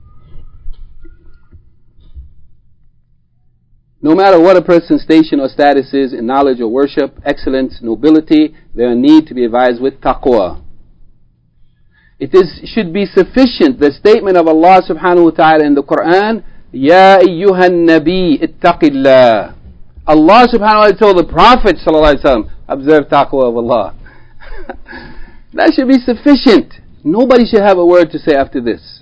No matter what a person's station or status is in knowledge or worship, excellence, nobility, they are in need to be advised with taqwa. Should be sufficient, the statement of Allah subhanahu wa ta'ala in the Quran, Ya ayyuhan nabi ittaqillah. Allah subhanahu wa ta'ala told the Prophet sallallahu alaihi wasallam, observe taqwa of Allah. That should be sufficient. Nobody should have a word to say after this.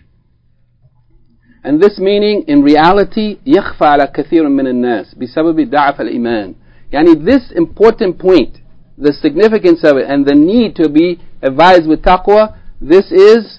And this meaning, in reality, يخفى على كثير من الناس بسبب ضعف الإيمان. This important point, the significance of it, and the need to be advised with taqwa, this is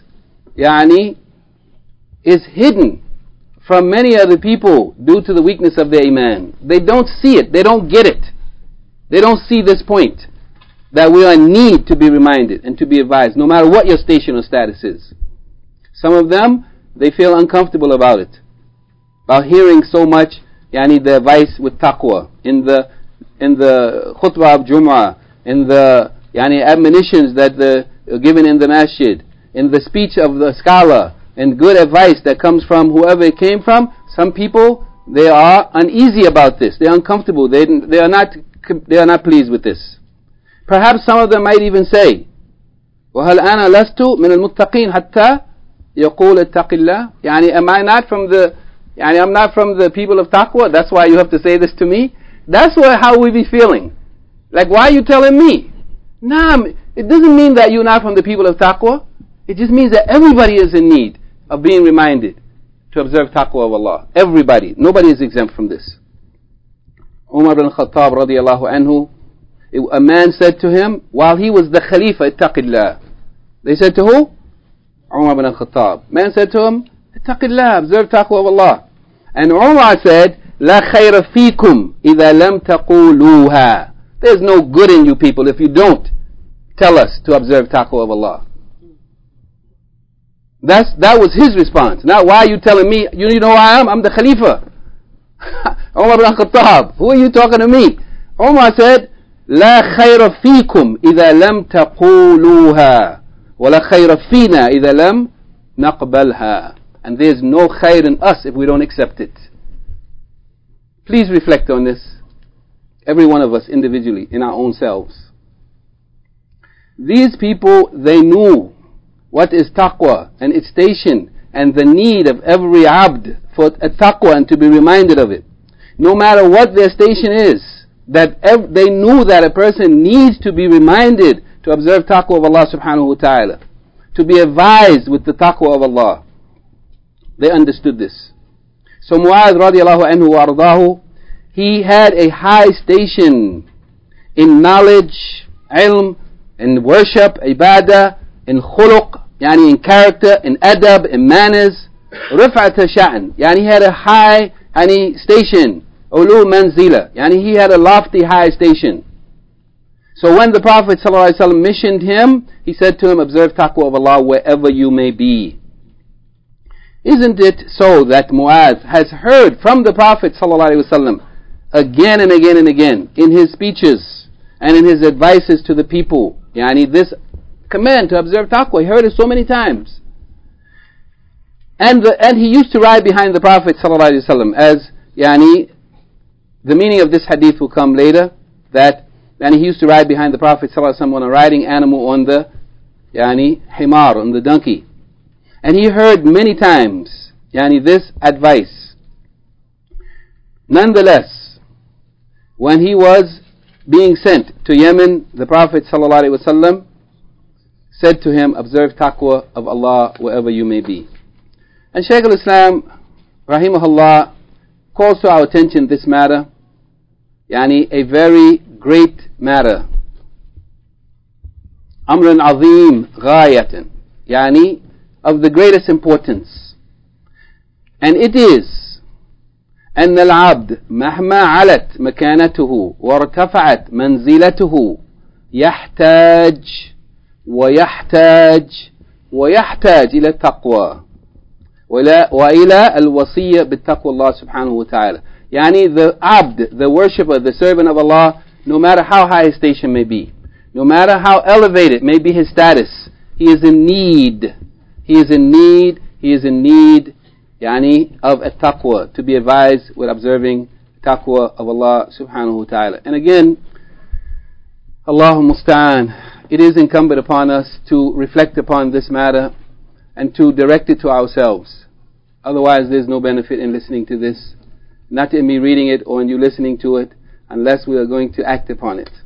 hidden from many other people due to the weakness of their iman. They don't see it. They don't get it. They don't see this point, that we are in need to be reminded and to be advised, no matter what your station or status is. Some of them, they feel uncomfortable about it, about hearing so much the advice with taqwa in the khutbah of Jum'ah, in the admonitions that are given in the masjid, in the speech of the scholar, and good advice that comes from whoever it came from. Some people, they are uneasy about this. They are uncomfortable. They are not pleased with this. Perhaps some of them might even say, وَهَلْ أَنَا لَسْتُ مِنَ الْمُتَّقِينَ حَتَّى يقول اتق الله. Am I not from the I'm not from the people of taqwa? That's why you have to say this to me? That's how we be feeling. Like, why are you telling me? Nah, it doesn't mean that you're not from the people of taqwa. It just means that everybody is in need of being reminded to observe taqwa of Allah. Everybody. Nobody is exempt from this. Umar ibn Khattab radiallahu anhu, a man said to him, while he was the Khalifa, ittaqillah. They said to who? Umar ibn al-Khattab. Man said to him, ittaqillah, observe taqwa of Allah. And Umar said, La khayra fikum idha lam taquluha. There's no good in you people if you don't tell us to observe taqwa of Allah. That was his response. Now why are you telling me? You know who I am? I'm the Khalifa. Umar ibn al-Khattab. Who are you talking to me? Umar said, لا خير فيكم إذا لم تقولوها ولا خير فينا إذا لم نقبلها. And there is no khair in us if we don't accept it. Please reflect on this, every one of us individually, in our own selves. These people, they knew what is taqwa and its station and the need of every abd for a taqwa and to be reminded of it. No matter what their station is, that they knew that a person needs to be reminded to observe taqwa of Allah subhanahu wa ta'ala, to be advised with the taqwa of Allah. They understood this. So Mu'adh radiallahu anhu wa ardahu, he had a high station in knowledge, ilm, in worship, ibadah, in khuluq, yani in character, in adab, in manners, rif'at sha'n, yani he had a high station, ulu manzila, yani he had a lofty high station. So when the Prophet ﷺ missioned him, he said to him, observe taqwa of Allah wherever you may be. Isn't it so that Mu'adh has heard from the Prophet ﷺ again and again and again in his speeches and in his advices to the people, yani this command to observe taqwa, he heard it so many times. And he used to ride behind the Prophet ﷺ, as yani the meaning of this hadith will come later, that he used to ride behind the Prophet ﷺ on a riding animal, on the himar, on the donkey. And he heard many times this advice. Nonetheless, when he was being sent to Yemen, the Prophet ﷺ said to him, observe taqwa of Allah wherever you may be. And Shaykh al-Islam rahimahullah calls to our attention this matter, a very great matter. Amrun azim ghayatan, of the greatest importance. And it is أن العبد مهما علت مكانته وارتفعت منزلته يحتاج إلى التقوى وإلى الوصية بالتقوى الله سبحانه وتعالى. The abd, the worshipper, the servant of Allah, no matter how high his station may be, no matter how elevated may be his status, he is in need of a taqwa, to be advised with observing taqwa of Allah subhanahu wa ta'ala. And again, Allahu musta'an, it is incumbent upon us to reflect upon this matter and to direct it to ourselves. Otherwise there's no benefit in listening to this, not in me reading it or in you listening to it, unless we are going to act upon it.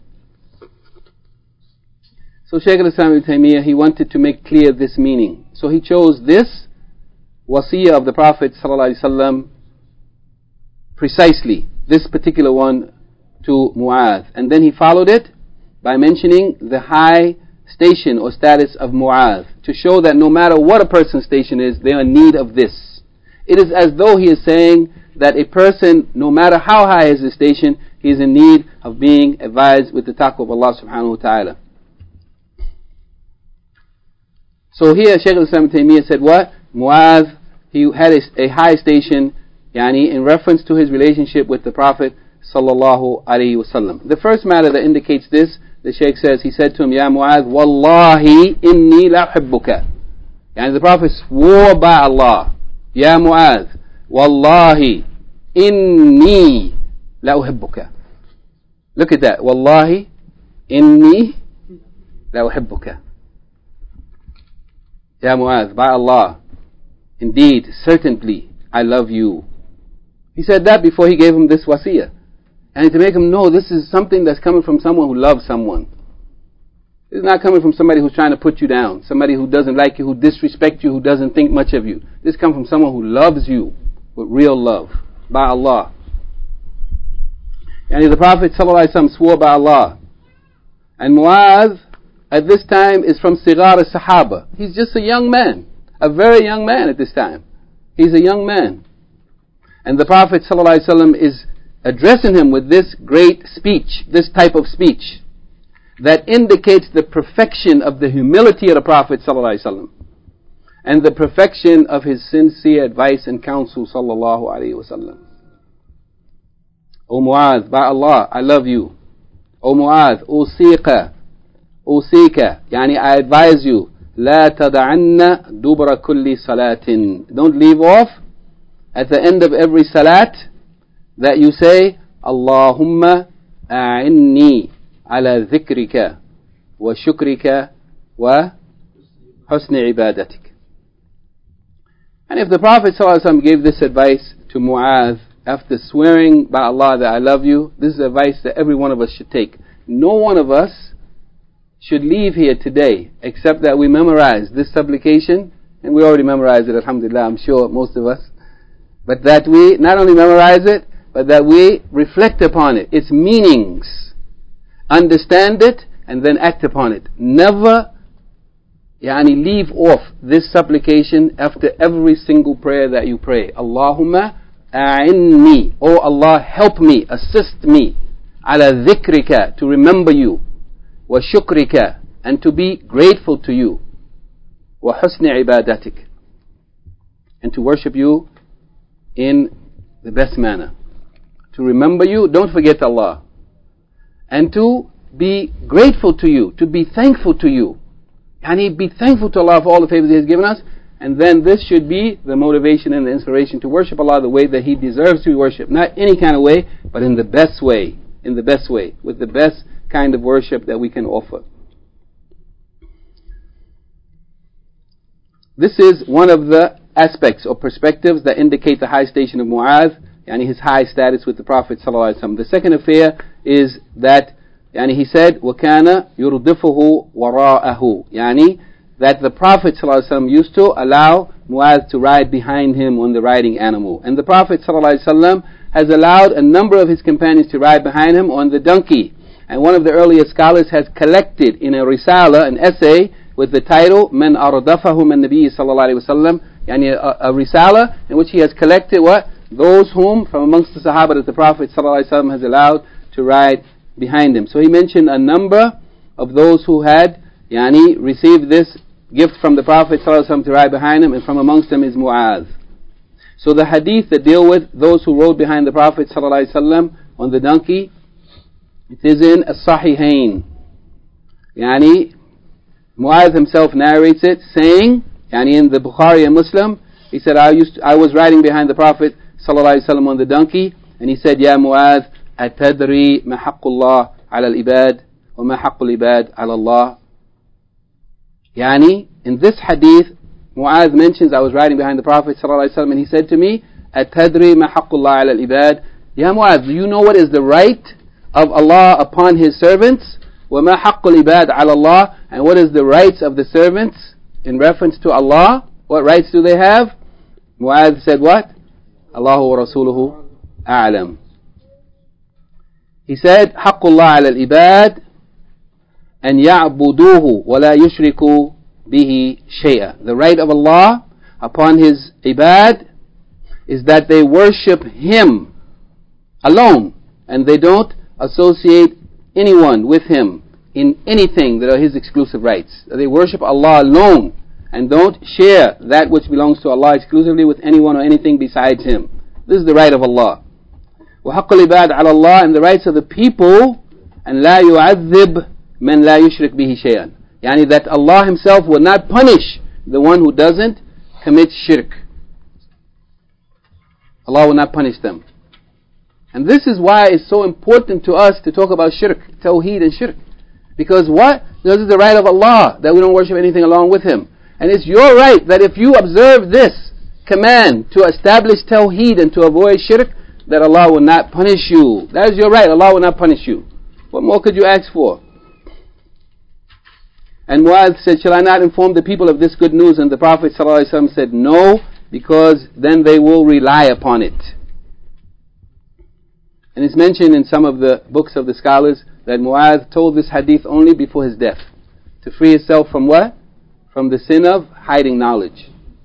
So Shaykh al-Islam ibn Taymiyyah, he wanted to make clear this meaning. So he chose this wasiyah of the Prophet ﷺ, precisely this particular one, to Mu'adh. And then he followed it by mentioning the high station or status of Mu'adh, to show that no matter what a person's station is, they are in need of this. It is as though he is saying that a person, no matter how high is his station, he is in need of being advised with the taqwa of Allah subhanahu wa ta'ala. So here Shaykh al-Islam ibn Taymiyyah said what? Mu'adh, he had a high station, in reference to his relationship with the Prophet sallallahu alaihi wasallam. The first matter that indicates this, the Shaykh says, he said to him, Ya Mu'adh, Wallahi inni la uhibbuka. The Prophet swore by Allah, Ya Mu'adh, Wallahi inni la uhibbuka. Look at that. Wallahi inni la uhibbuka. Ya Mu'adh, by Allah, indeed, certainly, I love you. He said that before he gave him this wasiyah. And to make him know this is something that's coming from someone who loves someone. It's not coming from somebody who's trying to put you down, somebody who doesn't like you, who disrespects you, who doesn't think much of you. This comes from someone who loves you with real love, by Allah. And the Prophet ﷺ swore by Allah. And Mu'adh, at this time, is from Sigar al-Sahaba. He's just a young man, a very young man at this time. He's a young man. And the Prophet ﷺ is addressing him with this great speech, this type of speech, that indicates the perfection of the humility of the Prophet ﷺ and the perfection of his sincere advice and counsel sallallahu alaihi wasallam. O Mu'adh, by Allah, I love you. O Mu'adh, أوصيك يعني I advise you لا تدعن دبر كل صلاة. Don't leave off at the end of every salat that you say اللهم أعني على ذكرك وشكرك وحسن عبادتك. And if the Prophet ﷺ gave this advice to Mu'adh after swearing by Allah that I love you, this is advice that every one of us should take. No one of us should leave here today except that we memorize this supplication, and we already memorized it, alhamdulillah, I'm sure most of us, but that we not only memorize it, but that we reflect upon it, its meanings, understand it, and then act upon it. Never leave off this supplication after every single prayer that you pray. Allahumma a'inni, oh Allah, help me, assist me, ala dhikrika, to remember you, wa shukrika, and to be grateful to you, wa husni ibadatik, and to worship you in the best manner. To remember you, don't forget Allah, and to be grateful to you, to be thankful to you. Be thankful to Allah for all the favors He has given us, and then this should be the motivation and the inspiration to worship Allah the way that He deserves to be worshipped. Not any kind of way, but in the best way, with the best kind of worship that we can offer. This is one of the aspects or perspectives that indicate the high station of Mu'adh, his high status with the Prophet ﷺ. The second affair is that he said, وَكَانَ يُرْضِفُهُ وَرَاءَهُ, that the Prophet ﷺ used to allow Mu'adh to ride behind him on the riding animal. And the Prophet ﷺ has allowed a number of his companions to ride behind him on the donkey. And one of the earlier scholars has collected in a risala, an essay, with the title, مَنْ أَرْضَفَهُ مَنْ نَبِيِّ صَلَّى اللَّهُ عَلَيْهِ وَسَلَّمَ, a risala in which he has collected what? Those whom from amongst the Sahaba that the Prophet ﷺ has allowed to ride behind him. So he mentioned a number of those who had received this gift from the Prophet ﷺ to ride behind him, and from amongst them is Mu'adh. So the hadith that deal with those who rode behind the Prophet ﷺ on the donkey, it is in As-Sahihain. Mu'adh himself narrates it, saying, in the Bukhari and Muslim, he said, I was riding behind the Prophet ﷺ on the donkey, and he said, Ya Mu'adh, أتدري ما حق الله على العباد وما حق العباد على الله. In this hadith, Mu'adh mentions, I was riding behind the Prophet ﷺ, and he said to me, أتدري ما حق الله على العباد. Ya Mu'adh, do you know what is the right of Allah upon His servants? وما حق العباد على الله, and what is the rights of the servants in reference to Allah? What rights do they have? Mu'adh said what? Allahu wa Rasuluhu a'lam. He said, حق الله على العباد أن يعبدوه ولا يشركوا به شيئا. The right of Allah upon His ibad is that they worship Him alone, and they don't associate anyone with Him in anything that are His exclusive rights. They worship Allah alone and don't share that which belongs to Allah exclusively with anyone or anything besides Him. This is the right of Allah. وحق العباد على الله, and the rights of the people, and لا يعذب من لا يشرك به شيئا, that Allah Himself will not punish the one who doesn't commit shirk. Allah will not punish them. And this is why it's so important to us to talk about shirk, tawheed and shirk. Because what? This is the right of Allah, that we don't worship anything along with Him. And it's your right that if you observe this command to establish tawheed and to avoid shirk, that Allah will not punish you. That is your right. Allah will not punish you. What more could you ask for? And Mu'adh said, shall I not inform the people of this good news? And the Prophet ﷺ said, no, because then they will rely upon it. And it's mentioned in some of the books of the scholars that Mu'adh told this hadith only before his death, to free himself from what? From the sin of hiding knowledge.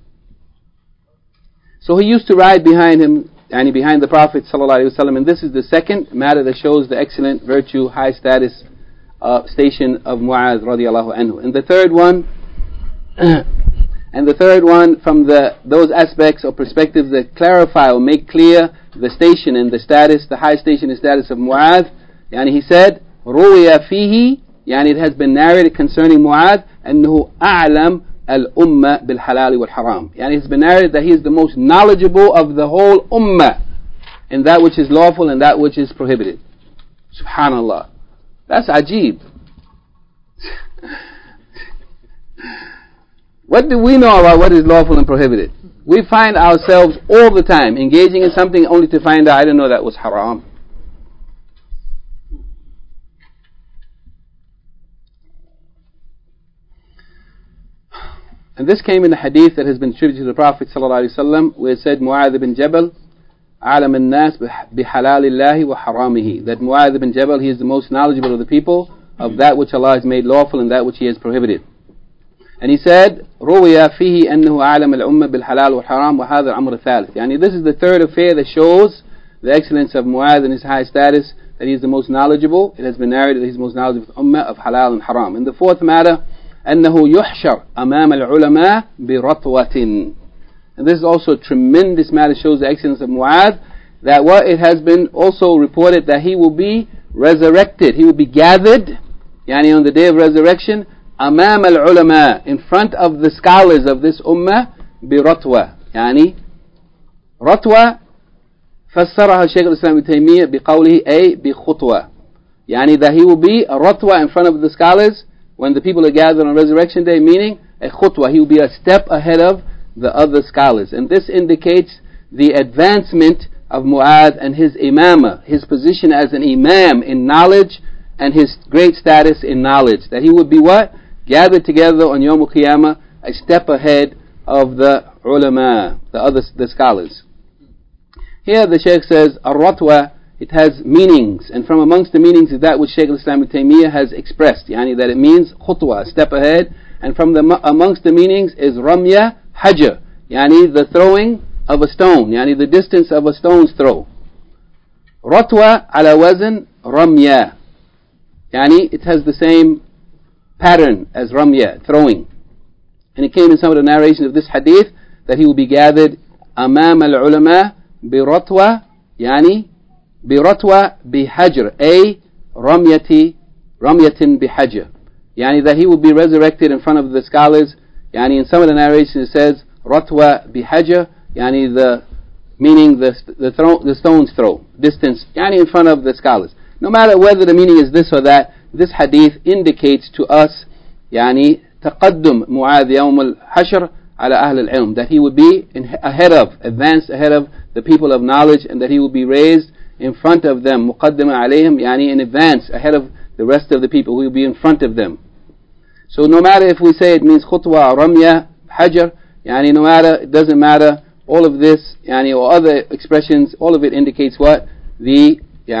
So he used to ride behind him, behind the Prophet ﷺ, and this is the second matter that shows the excellent virtue, high status, station of Mu'adh radiallahu anhu. And the third one from those aspects or perspectives that clarify or make clear the station and the status, the high station and status of Mu'adh, he said, روي فيه, يعني it has been narrated concerning Mu'adh, أنه أعلم الأمة بالحلال والحرام. يعني it's been narrated that he is the most knowledgeable of the whole ummah in that which is lawful and that which is prohibited. Subhanallah. That's ajib. What do we know about what is lawful and prohibited? We find ourselves all the time engaging in something only to find out, I didn't know that was haram. And this came in the hadith that has been attributed to the Prophet ﷺ, where it said, Mu'adh ibn Jabal, أعلم الناس بحلال الله وحرامه. That Mu'adh ibn Jabal, he is the most knowledgeable of the people of that which Allah has made lawful and that which He has prohibited. And he said, روي فيه أنه أعلم الأمة بالحلال والحرام وهذا الأمر الثالث. يعني this is the third affair that shows the excellence of Mu'adh and his high status, that he is the most knowledgeable. It has been narrated that he is the most knowledgeable of the ummah of halal and haram. And the fourth matter, أنه يحشر أمام العلماء برطوة. And this is also a tremendous matter, shows the excellence of Mu'adh, that what it has been also reported that he will be resurrected, he will be gathered, يعني on the day of resurrection, أمام العلماء, in front of the scholars of this ummah, برطوة. يعني رطوة فسرها الشيخ الإسلام ابن تيمية بقوله أي بخطوة. يعني that he will be a رطوة in front of the scholars when the people are gathered on resurrection day, meaning a khutwa, he will be a step ahead of the other scholars. And this indicates the advancement of Mu'adh and his imamah, his position as an imam in knowledge and his great status in knowledge. That he would be what? Gathered together on Yawm al-Qiyamah, a step ahead of the ulama, the scholars. Here the Shaykh says, Ar-Ratwa, it has meanings, and from amongst the meanings is that which Shaykh al-Islam ibn Taymiyyah has expressed, yani that it means khutwa, step ahead, and from amongst the meanings is ramya hajar, yani the throwing of a stone, yani the distance of a stone's throw. Ratwa ala wazn ramya, yani it has the same pattern as ramya, throwing. And it came in some of the narrations of this hadith that he will be gathered amam al-ulama bi ratwa, yani برطوة بحجر أي رمية بحجر, يعني that he will be resurrected in front of the scholars. يعني in some of the narrations it says رطوة بحجر, يعني the meaning the stone's throw distance, يعني in front of the scholars. No matter whether the meaning is this or that, this hadith indicates to us يعني تقدم معاذ يوم الحشر على أهل العلم, that he would be advanced ahead of the people of knowledge, and that he will be raised in front of them, مقدمة عليهم, يعني in advance, ahead of the rest of the people who will be in front of them. So no matter if we say it means khutwa or ramya, hajar, يعني no matter, it doesn't matter, all of this, يعني or other expressions, all of it indicates what? The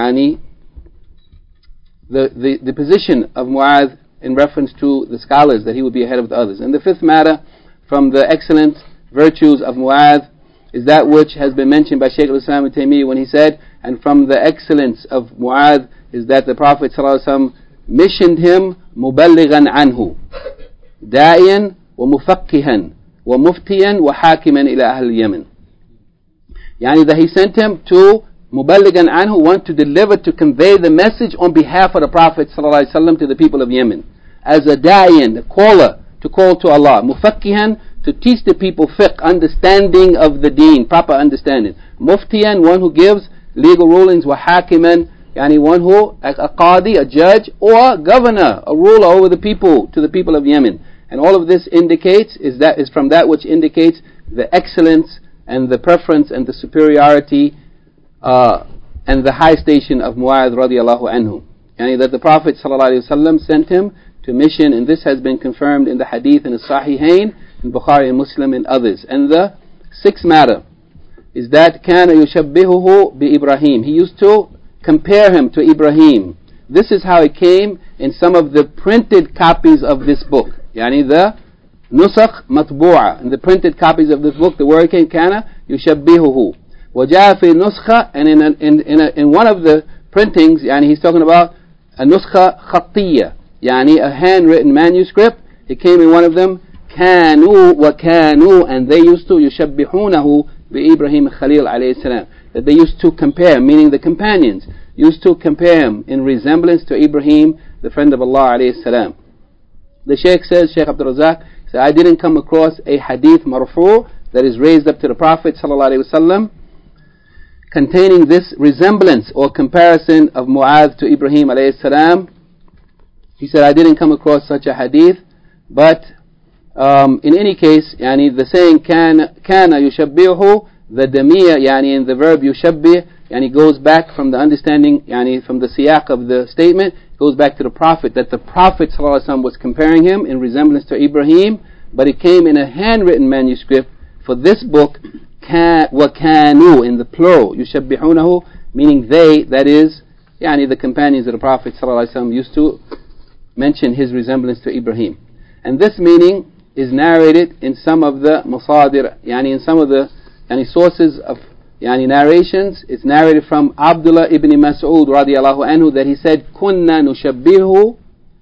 position of Mu'adh in reference to the scholars, that he would be ahead of the others. And the fifth matter from the excellent virtues of Mu'adh is that which has been mentioned by Shaykh al-Islam ibn Taymiyyah when he said, and from the excellence of Mu'adh is that the Prophet ﷺ missioned him مبلغا عنه داعيا ومفقها ومفتيا وحاكما إلى أهل اليمن. يعني that he sent him to مبلغا عنه, one to deliver, to convey the message on behalf of the Prophet ﷺ to the people of Yemen, as a da'iyan, a caller, to call to Allah, مفقها, to teach the people fiqh, understanding of the deen, proper understanding, muftiyan, one who gives legal rulings, wa hakiman, yani one who, a qadi, a judge, or governor, a ruler over the people, to the people of Yemen. And all of this indicates, is from that which indicates the excellence and the preference and the superiority and the high station of Mu'adh radiallahu anhu. Yani that the Prophet ﷺ sent him to mission, and this has been confirmed in the hadith in the Sahihain, in Bukhari and Muslim and others. And the sixth matter is that كان يشبهه بإبراهيم, he used to compare him to Ibrahim. This is how it came in some of the printed copies of this book. يعني the nusakh matbu'a, in the printed copies of this book, the word came كان يشبهه. وجاء في نسخة, and in one of the printings, يعني he's talking about a nuskha khattiyya, يعني a handwritten manuscript. It came in one of them, كانوا وكانوا, and they used to يشبهونه بإبراهيم الخليل عليه السلام, that they used to compare, meaning the companions, used to compare him in resemblance to Ibrahim, the friend of Allah alayhi salam. The Shaykh says, Shaykh Abdul Razak, said, I didn't come across a hadith marfu' that is raised up to the Prophet sallallahu alayhi wasallam containing this resemblance or comparison of Mu'adh to Ibrahim alayhi salam. He said, I didn't come across such a hadith, but in any case, the saying kana yushabbihu, the damiyah, in the verb yushabbih, goes back from the understanding, from the siyaq of the statement, goes back to the Prophet, that the Prophet ﷺ was comparing him in resemblance to Ibrahim, but it came in a handwritten manuscript for this book, وَكَانُوا, in the plural, يُشَبِّحُونَهُ, meaning they, that is, the companions of the Prophet ﷺ used to mention his resemblance to Ibrahim. And this meaning is narrated in some of the masadir, in some of the sources of narrations. It's narrated from Abdullah ibn Mas'ud radiyallahu anhu that he said, كُنَّا نُشَبِّهُ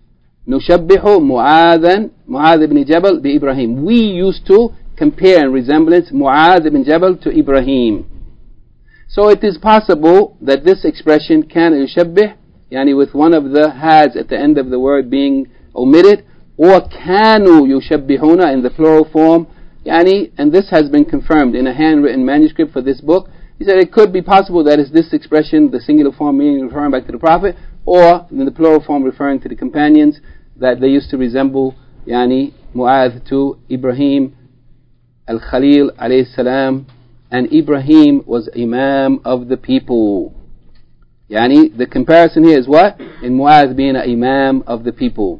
Mu'adh ibn Jabal bi Ibrahim. We used to compare in resemblance Mu'adh ibn Jabal to Ibrahim. So it is possible that this expression كَانَ يُشَبِّهُ, with one of the hads at the end of the word being omitted, or كَانُوا يُشَبِّهُونَ in the plural form, and this has been confirmed in a handwritten manuscript for this book. He said it could be possible that is this expression, the singular form meaning referring back to the Prophet, or in the plural form referring to the companions, that they used to resemble Mu'adh to Ibrahim al-Khalil alayhi salam, and Ibrahim was Imam of the people. The comparison here is what? In Mu'adh being an Imam of the people.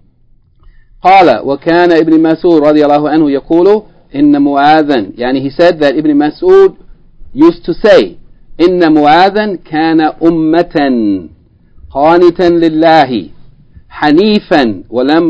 قال وكان ابن مسعود رضي الله عنه يقول إن معاذا, he said that Ibn Mas'ud used to say, إن معاذا كان أمة قانتا لله حنيفا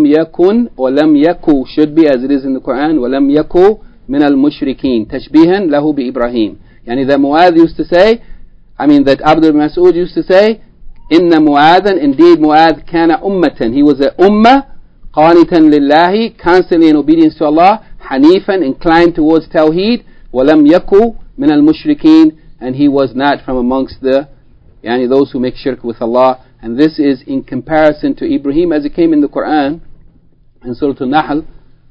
ولم يكن should be as it is in the Quran ولم يكن من المشركين تشبيها له بإبراهيم. That Mu'adh used to say, that Abdul Mas'ud used to say, إن معاذا, indeed Mu'adh كان أمة, he was a ummah, قانتا لله, constantly in obedience to Allah, حنيفا, inclined towards Tawheed, ولم يكن من المشركين, and he was not from amongst the those who make shirk with Allah. And this is in comparison to Ibrahim as it came in the Quran in Surah Al-Nahl,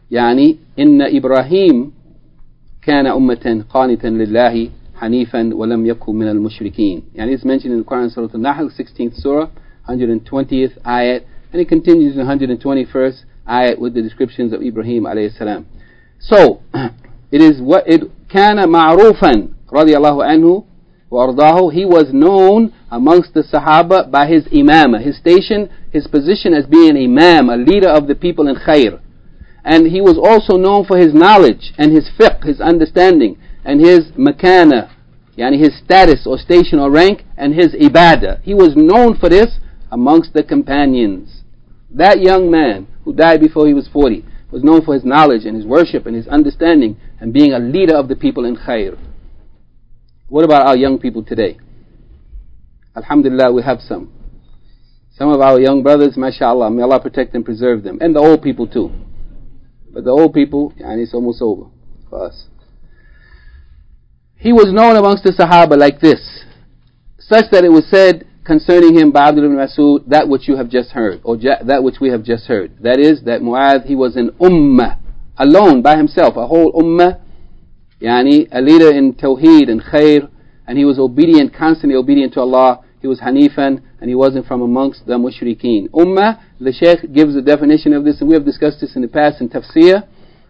إن إبراهيم كان أمة قانتا لله حنيفا ولم يكن من المشركين. It's mentioned in the Quran, Surah Al-Nahl, 16th Surah, 120th ayat, and it continues in the 121st ayat with the descriptions of Ibrahim alayhi salam. So, it is what it كان معروفا رضي الله عنه وأرضاه. He was known amongst the Sahaba by his imama, his station, his position as being imam, a leader of the people in khair. And he was also known for his knowledge and his fiqh, his understanding, and his makana, his status or station or rank, and his ibadah. He was known for this amongst the companions. That young man who died before he was 40 was known for his knowledge and his worship and his understanding and being a leader of the people in khair. What about our young people today? Alhamdulillah, we have some. Some of our young brothers, mashallah, may Allah protect and preserve them. And the old people too. But the old people, it's almost over for us. He was known amongst the Sahaba like this, such that it was said concerning him by Abdullah ibn Mas'ud, that which you have just heard, or that which we have just heard. That is, that Mu'adh, he was an ummah, alone, by himself, a whole ummah, a leader in tawheed and khair, and he was obedient, constantly obedient to Allah. He was hanifan, and he wasn't from amongst the mushrikeen. Ummah, the Shaykh gives a definition of this, and we have discussed this in the past in tafsir,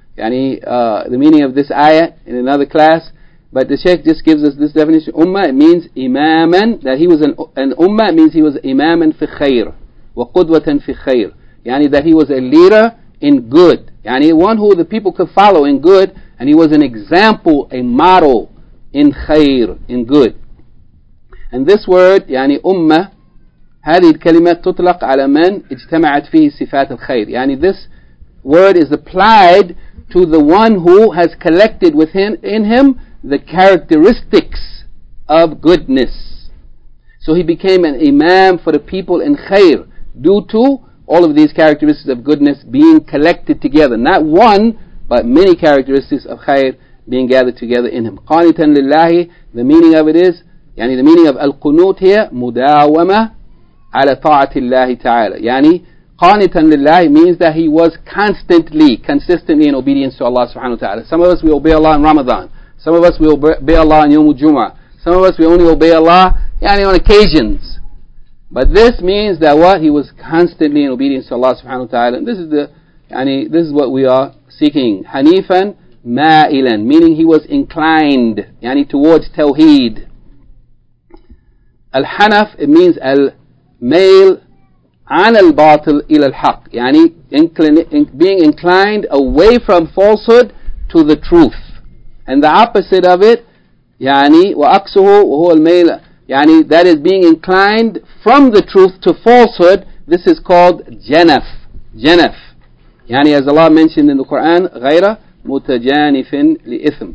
the meaning of this ayah in another class. But the Shaykh just gives us this definition. Ummah, it means imaman, that he was an ummah, it means he was imaman fi khair, wa qudwatan fi khair. That he was a leader in good. One who the people could follow in good, and he was an example, a model in khair, in good. And this word, ummah, هذه الكلمة تطلق على من اجتمعت فيه صفات الخير. This word is applied to the one who has collected within in him the characteristics of goodness. So he became an imam for the people in khair due to all of these characteristics of goodness being collected together. Not one, but many characteristics of khair being gathered together in him. قانتا لله, the meaning of it is يعني the meaning of القنوت here مداومة على طاعة الله تعالى. يعني قانتا لله means that he was consistently in obedience to Allah subhanahu wa ta'ala. Some of us we obey Allah in Ramadan. Some of us we obey Allah on Yawm al-Jumu'ah. Some of us we only obey Allah yani on occasions. But this means that what? He was constantly in obedience to Allah subhanahu wa ta'ala. And this is what we are seeking. Hanifan ma'ilan, meaning he was inclined yani towards Tawheed. Al-Hanaf, it means al-mail an al-batil ila al-haq, yani being inclined away from falsehood to the truth. And the opposite of it, yani وَأَقْسُهُ وَهُوَ الْمَيْلَ, yani that is being inclined from the truth to falsehood. This is called janaf. Janaf. Yani as Allah mentioned in the Quran, غَيْرَ مُتَجَانِفٍ لِإِثْمٍ.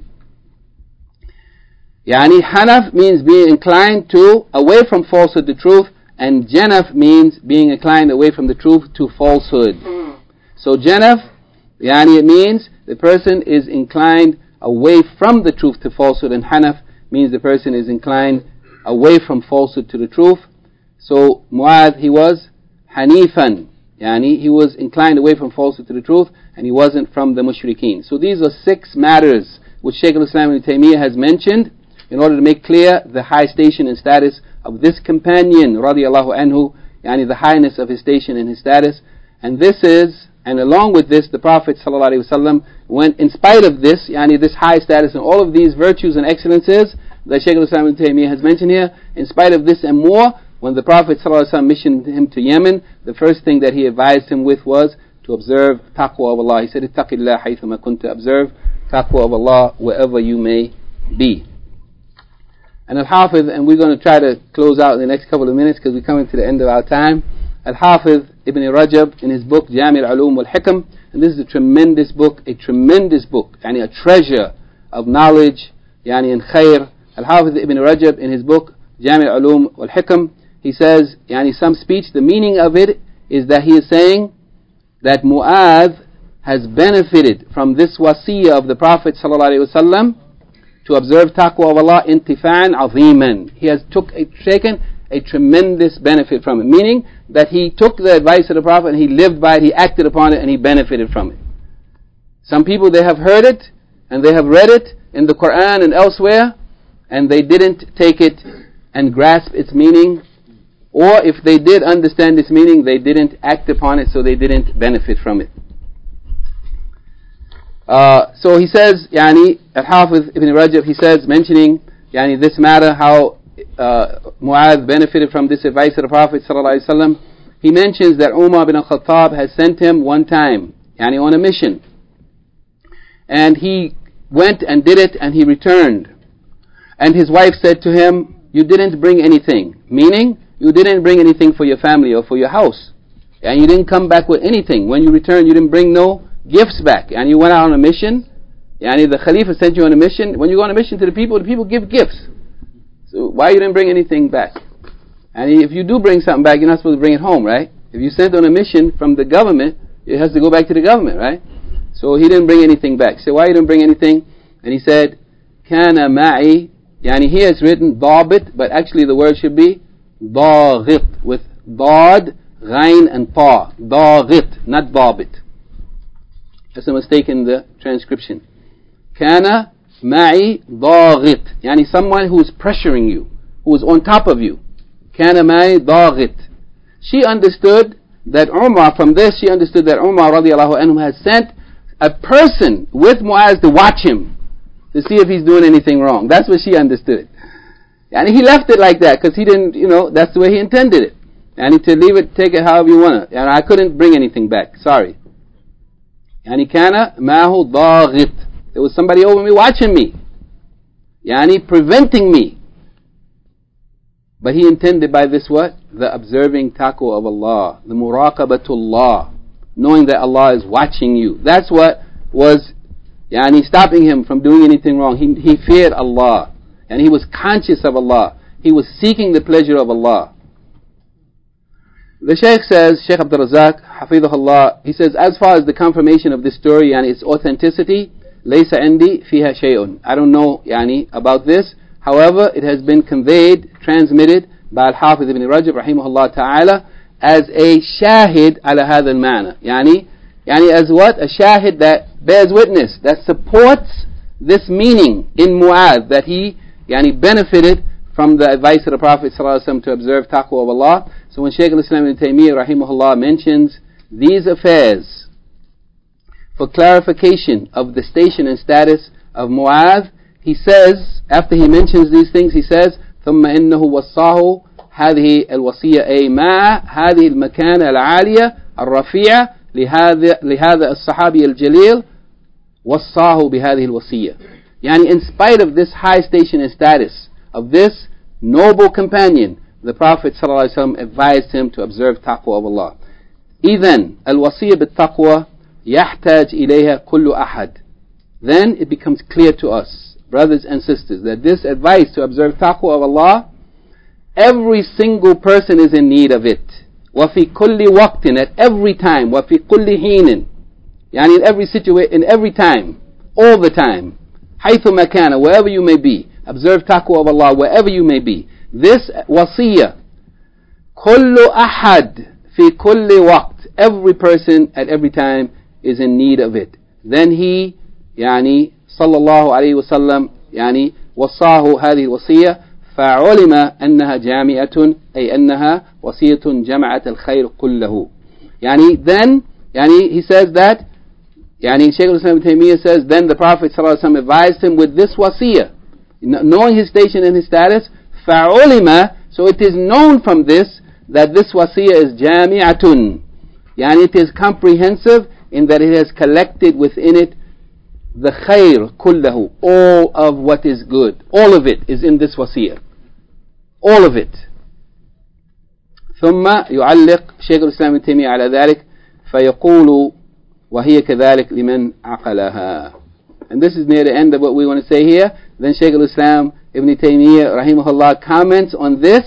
Yani hanaf means being inclined to away from falsehood to truth, and janaf means being inclined away from the truth to falsehood. So janaf, yani it means the person is inclined away from the truth to falsehood, and hanaf means the person is inclined away from falsehood to the truth. So Mu'adh, he was hanifan, yani he was inclined away from falsehood to the truth, and he wasn't from the mushrikeen. So these are 6 matters which Shaykh al-Islam ibn Taymiyyah has mentioned in order to make clear the high station and status of this companion radiyallahu anhu, yani the highness of his station and his status. And this is, and along with this, the Prophet sallallahu alaihi wasallam went, in spite of this, yani this high status and all of these virtues and excellences that Shaykh al-Islam ibn Taymiyyah has mentioned here, in spite of this and more, when the Prophet sallallahu alaihi wasallam missioned him to Yemen, the first thing that he advised him with was to observe taqwa of Allah. He said, ittaqillah haythuma kunta, observe taqwa of Allah wherever you may be. And Al-Hafiz, and we're going to try to close out in the next couple of minutes because we're coming to the end of our time. Al-Hafiz Ibn Rajab in his book Jami' al-Ulum wal-Hikam, and this is a tremendous book, yani a treasure of knowledge, yani and khair. Al-Hafiz Ibn Rajab in his book Jami' al-Ulum wal-Hikam, he says, yani some speech, the meaning of it is that he is saying that Mu'adh has benefited from this wasiyah of the Prophet sallallahu alaihi wasallam to observe taqwa of Allah intifa'an aziman. He has taken a tremendous benefit from it, meaning that he took the advice of the Prophet and he lived by it, he acted upon it, and he benefited from it. Some people, they have heard it and they have read it in the Quran and elsewhere, and they didn't take it and grasp its meaning, or if they did understand its meaning, they didn't act upon it, so they didn't benefit from it. So he says, yani Al-Hafiz Ibn Rajab, he says, mentioning yani this matter, how Mu'adh benefited from this advice of the Prophet sallallahu alaihi wasallam. He mentions that Umar bin al-Khattab has sent him one time, yani on a mission, and he went and did it, and he returned, and his wife said to him, you didn't bring anything, meaning you didn't bring anything for your family or for your house, and you didn't come back with anything. When you returned, you didn't bring no gifts back, and you went out on a mission. Yani the Khalifa sent you on a mission. When you go on a mission to the people give gifts. So why you didn't bring anything back? And if you do bring something back, you're not supposed to bring it home, right? If you sent on a mission from the government, it has to go back to the government, right? So he didn't bring anything back. So why you didn't bring anything? And he said, Kana ma'i, yani here it's written dhabit, but actually the word should be daghit, with dad, ghain and ta. Daghit, not dhabit. That's a mistake in the transcription. Kana ma'i daghit, yani someone who is pressuring you, who is on top of you. Kana ma'i daghit. She understood that Umar, from this she understood that Umar radiallahu anhu has sent a person with Mu'adh to watch him, to see if he's doing anything wrong. That's what she understood. And he left it like that because he didn't, that's the way he intended it. And to leave it, take it however you want to. And I couldn't bring anything back. Sorry. Yani kana mahu daghit. There was somebody over me watching me. Yani preventing me. But he intended by this what? The observing taqwa of Allah. The muraqabatullah. Knowing that Allah is watching you. That's what was yani stopping him from doing anything wrong. He feared Allah. And he was conscious of Allah. He was seeking the pleasure of Allah. The Shaykh says, Shaykh Abdul Razak, Hafidhullah, he says, as far as the confirmation of this story and its authenticity, laysa indi fiha shay'un. I don't know, yani, about this. However, it has been conveyed, transmitted by Al-Hafiz ibn Rajab rahimahullah ta'ala as a shahid ala hadha al-ma'na. Yani as what? A shahid that bears witness, that supports this meaning in Mu'adh, that he benefited from the advice of the Prophet ﷺ to observe taqwa of Allah. So when Shaykh al-Islam ibn Taymiyyah rahimahullah mentions these affairs for clarification of the station and status of Mu'adh, he says, after he mentions these things, he says, ثم إنه وصاه هذه الوصية أي مع هذه المكانة العالية الرفيعة لهذا الصحابي الجليل وصاه بهذه الوصية. Yani in spite of this high station and status of this noble companion, the Prophet ﷺ advised him to observe taqwa of Allah. إذن الوصية بالتقوى يحتاج إليها كل أحد. Then it becomes clear to us, brothers and sisters, that this advice to observe taqwa of Allah, every single person is in need of it. وفي كل وقت, at every time. وفي كل حين, يعني in every situation, in every time, all the time. حيث مكان, wherever you may be, observe taqwa of Allah wherever you may be. This wasiyah, كل أحد في كل وقت, every person at every time is in need of it. Then he صلى الله عليه وسلم وصاه هذه الوصية فعلم أنها جامعة أي أنها وصية جمعت الخير كله. Then he says that Shaykh al-Islam ibn Taymiyyah says, then the Prophet ﷺ advised him with this wasiyah, knowing his station and his status, فعلم, so it is known from this that this wasiyah is jami'atun, it is comprehensive in that it has collected within it the khair kullahu, all of what is good. All of it is in this wasiyah. All of it. ثم يعلق شيخ الإسلام ابن تيمية على ذلك فيقول وهي كذلك لمن عقلها. And this is near the end of what we want to say here. Then Shaykh al-Islam ibn Taymiyyah rahimahullah comments on this,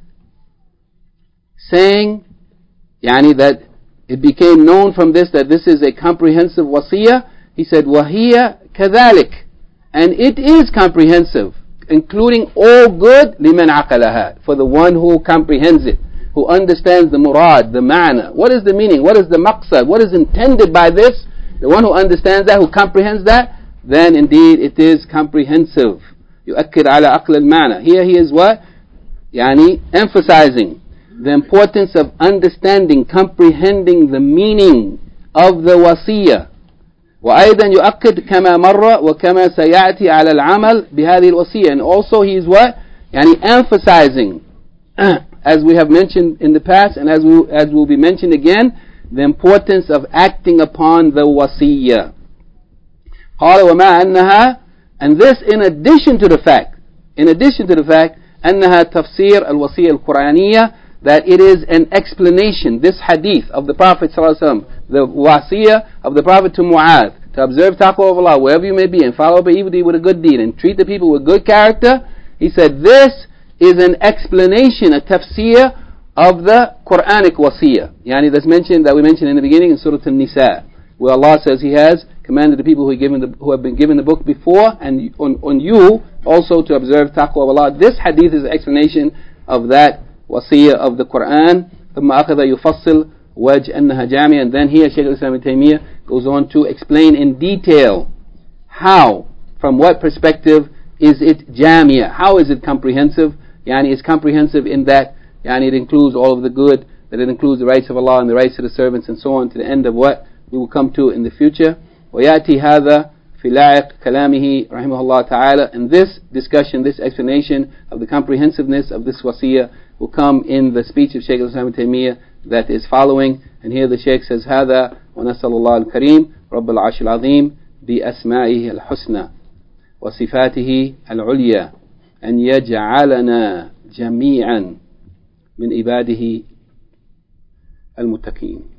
saying that it became known from this that this is a comprehensive wasiyah. He said وهي كذلك, and it is comprehensive, including all good لمن عقلها, for the one who comprehends it, who understands the murad, the ma'na. What is the meaning? What is the maqsad? What is intended by this? The one who understands that, who comprehends that, then indeed it is comprehensive. يؤكد على عقل المعنى. Here he is what? Emphasizing the importance of understanding, comprehending the meaning of the wasiyah. وأيضا يؤكد كما مر وكما سيأتي على العمل بهذه الوصية. And also he is what? Emphasizing, as we have mentioned in the past and as will be mentioned again, the importance of acting upon the wasiyah. قال وما أنها, and this in addition to the fact أنها تفسير الوصية القرآنية, that it is an explanation, this hadith of the Prophet ﷺ, the wasiyah of the Prophet to Mu'adh, to observe taqwa of Allah wherever you may be, and follow up an evil deed with a good deed, and treat the people with good character. He said this is an explanation, a tafsir of the Quranic wasiyah. That's mentioned, that we mentioned in the beginning in Surah An-Nisa, where Allah says He has commanded the people who have been given the book before, and on you also to observe taqwa of Allah. This hadith is an explanation of that wasiyah of the Quran. ثم أخذ يفصل وجه أنها جامعة. And then here Shaykh al-Islam ibn Taymiyyah goes on to explain in detail how, from what perspective is it jamia, how is it comprehensive. It's comprehensive in that it includes all of the good, that it includes the rights of Allah and the rights of the servants and so on, to the end of what we will come to in the future. ويأتي هذا في لاعق كلامه رحمه الله تعالى. And this discussion, this explanation of the comprehensiveness of this wasiyah will come in the speech of Shaykh al-Islam ibn Taymiyyah that is following. And here the Shaykh says هذا ونسأل الله الكريم رب العرش العظيم بأسمائه الحسنى وصفاته العليا أن يجعلنا جميعا من عباده المتقين.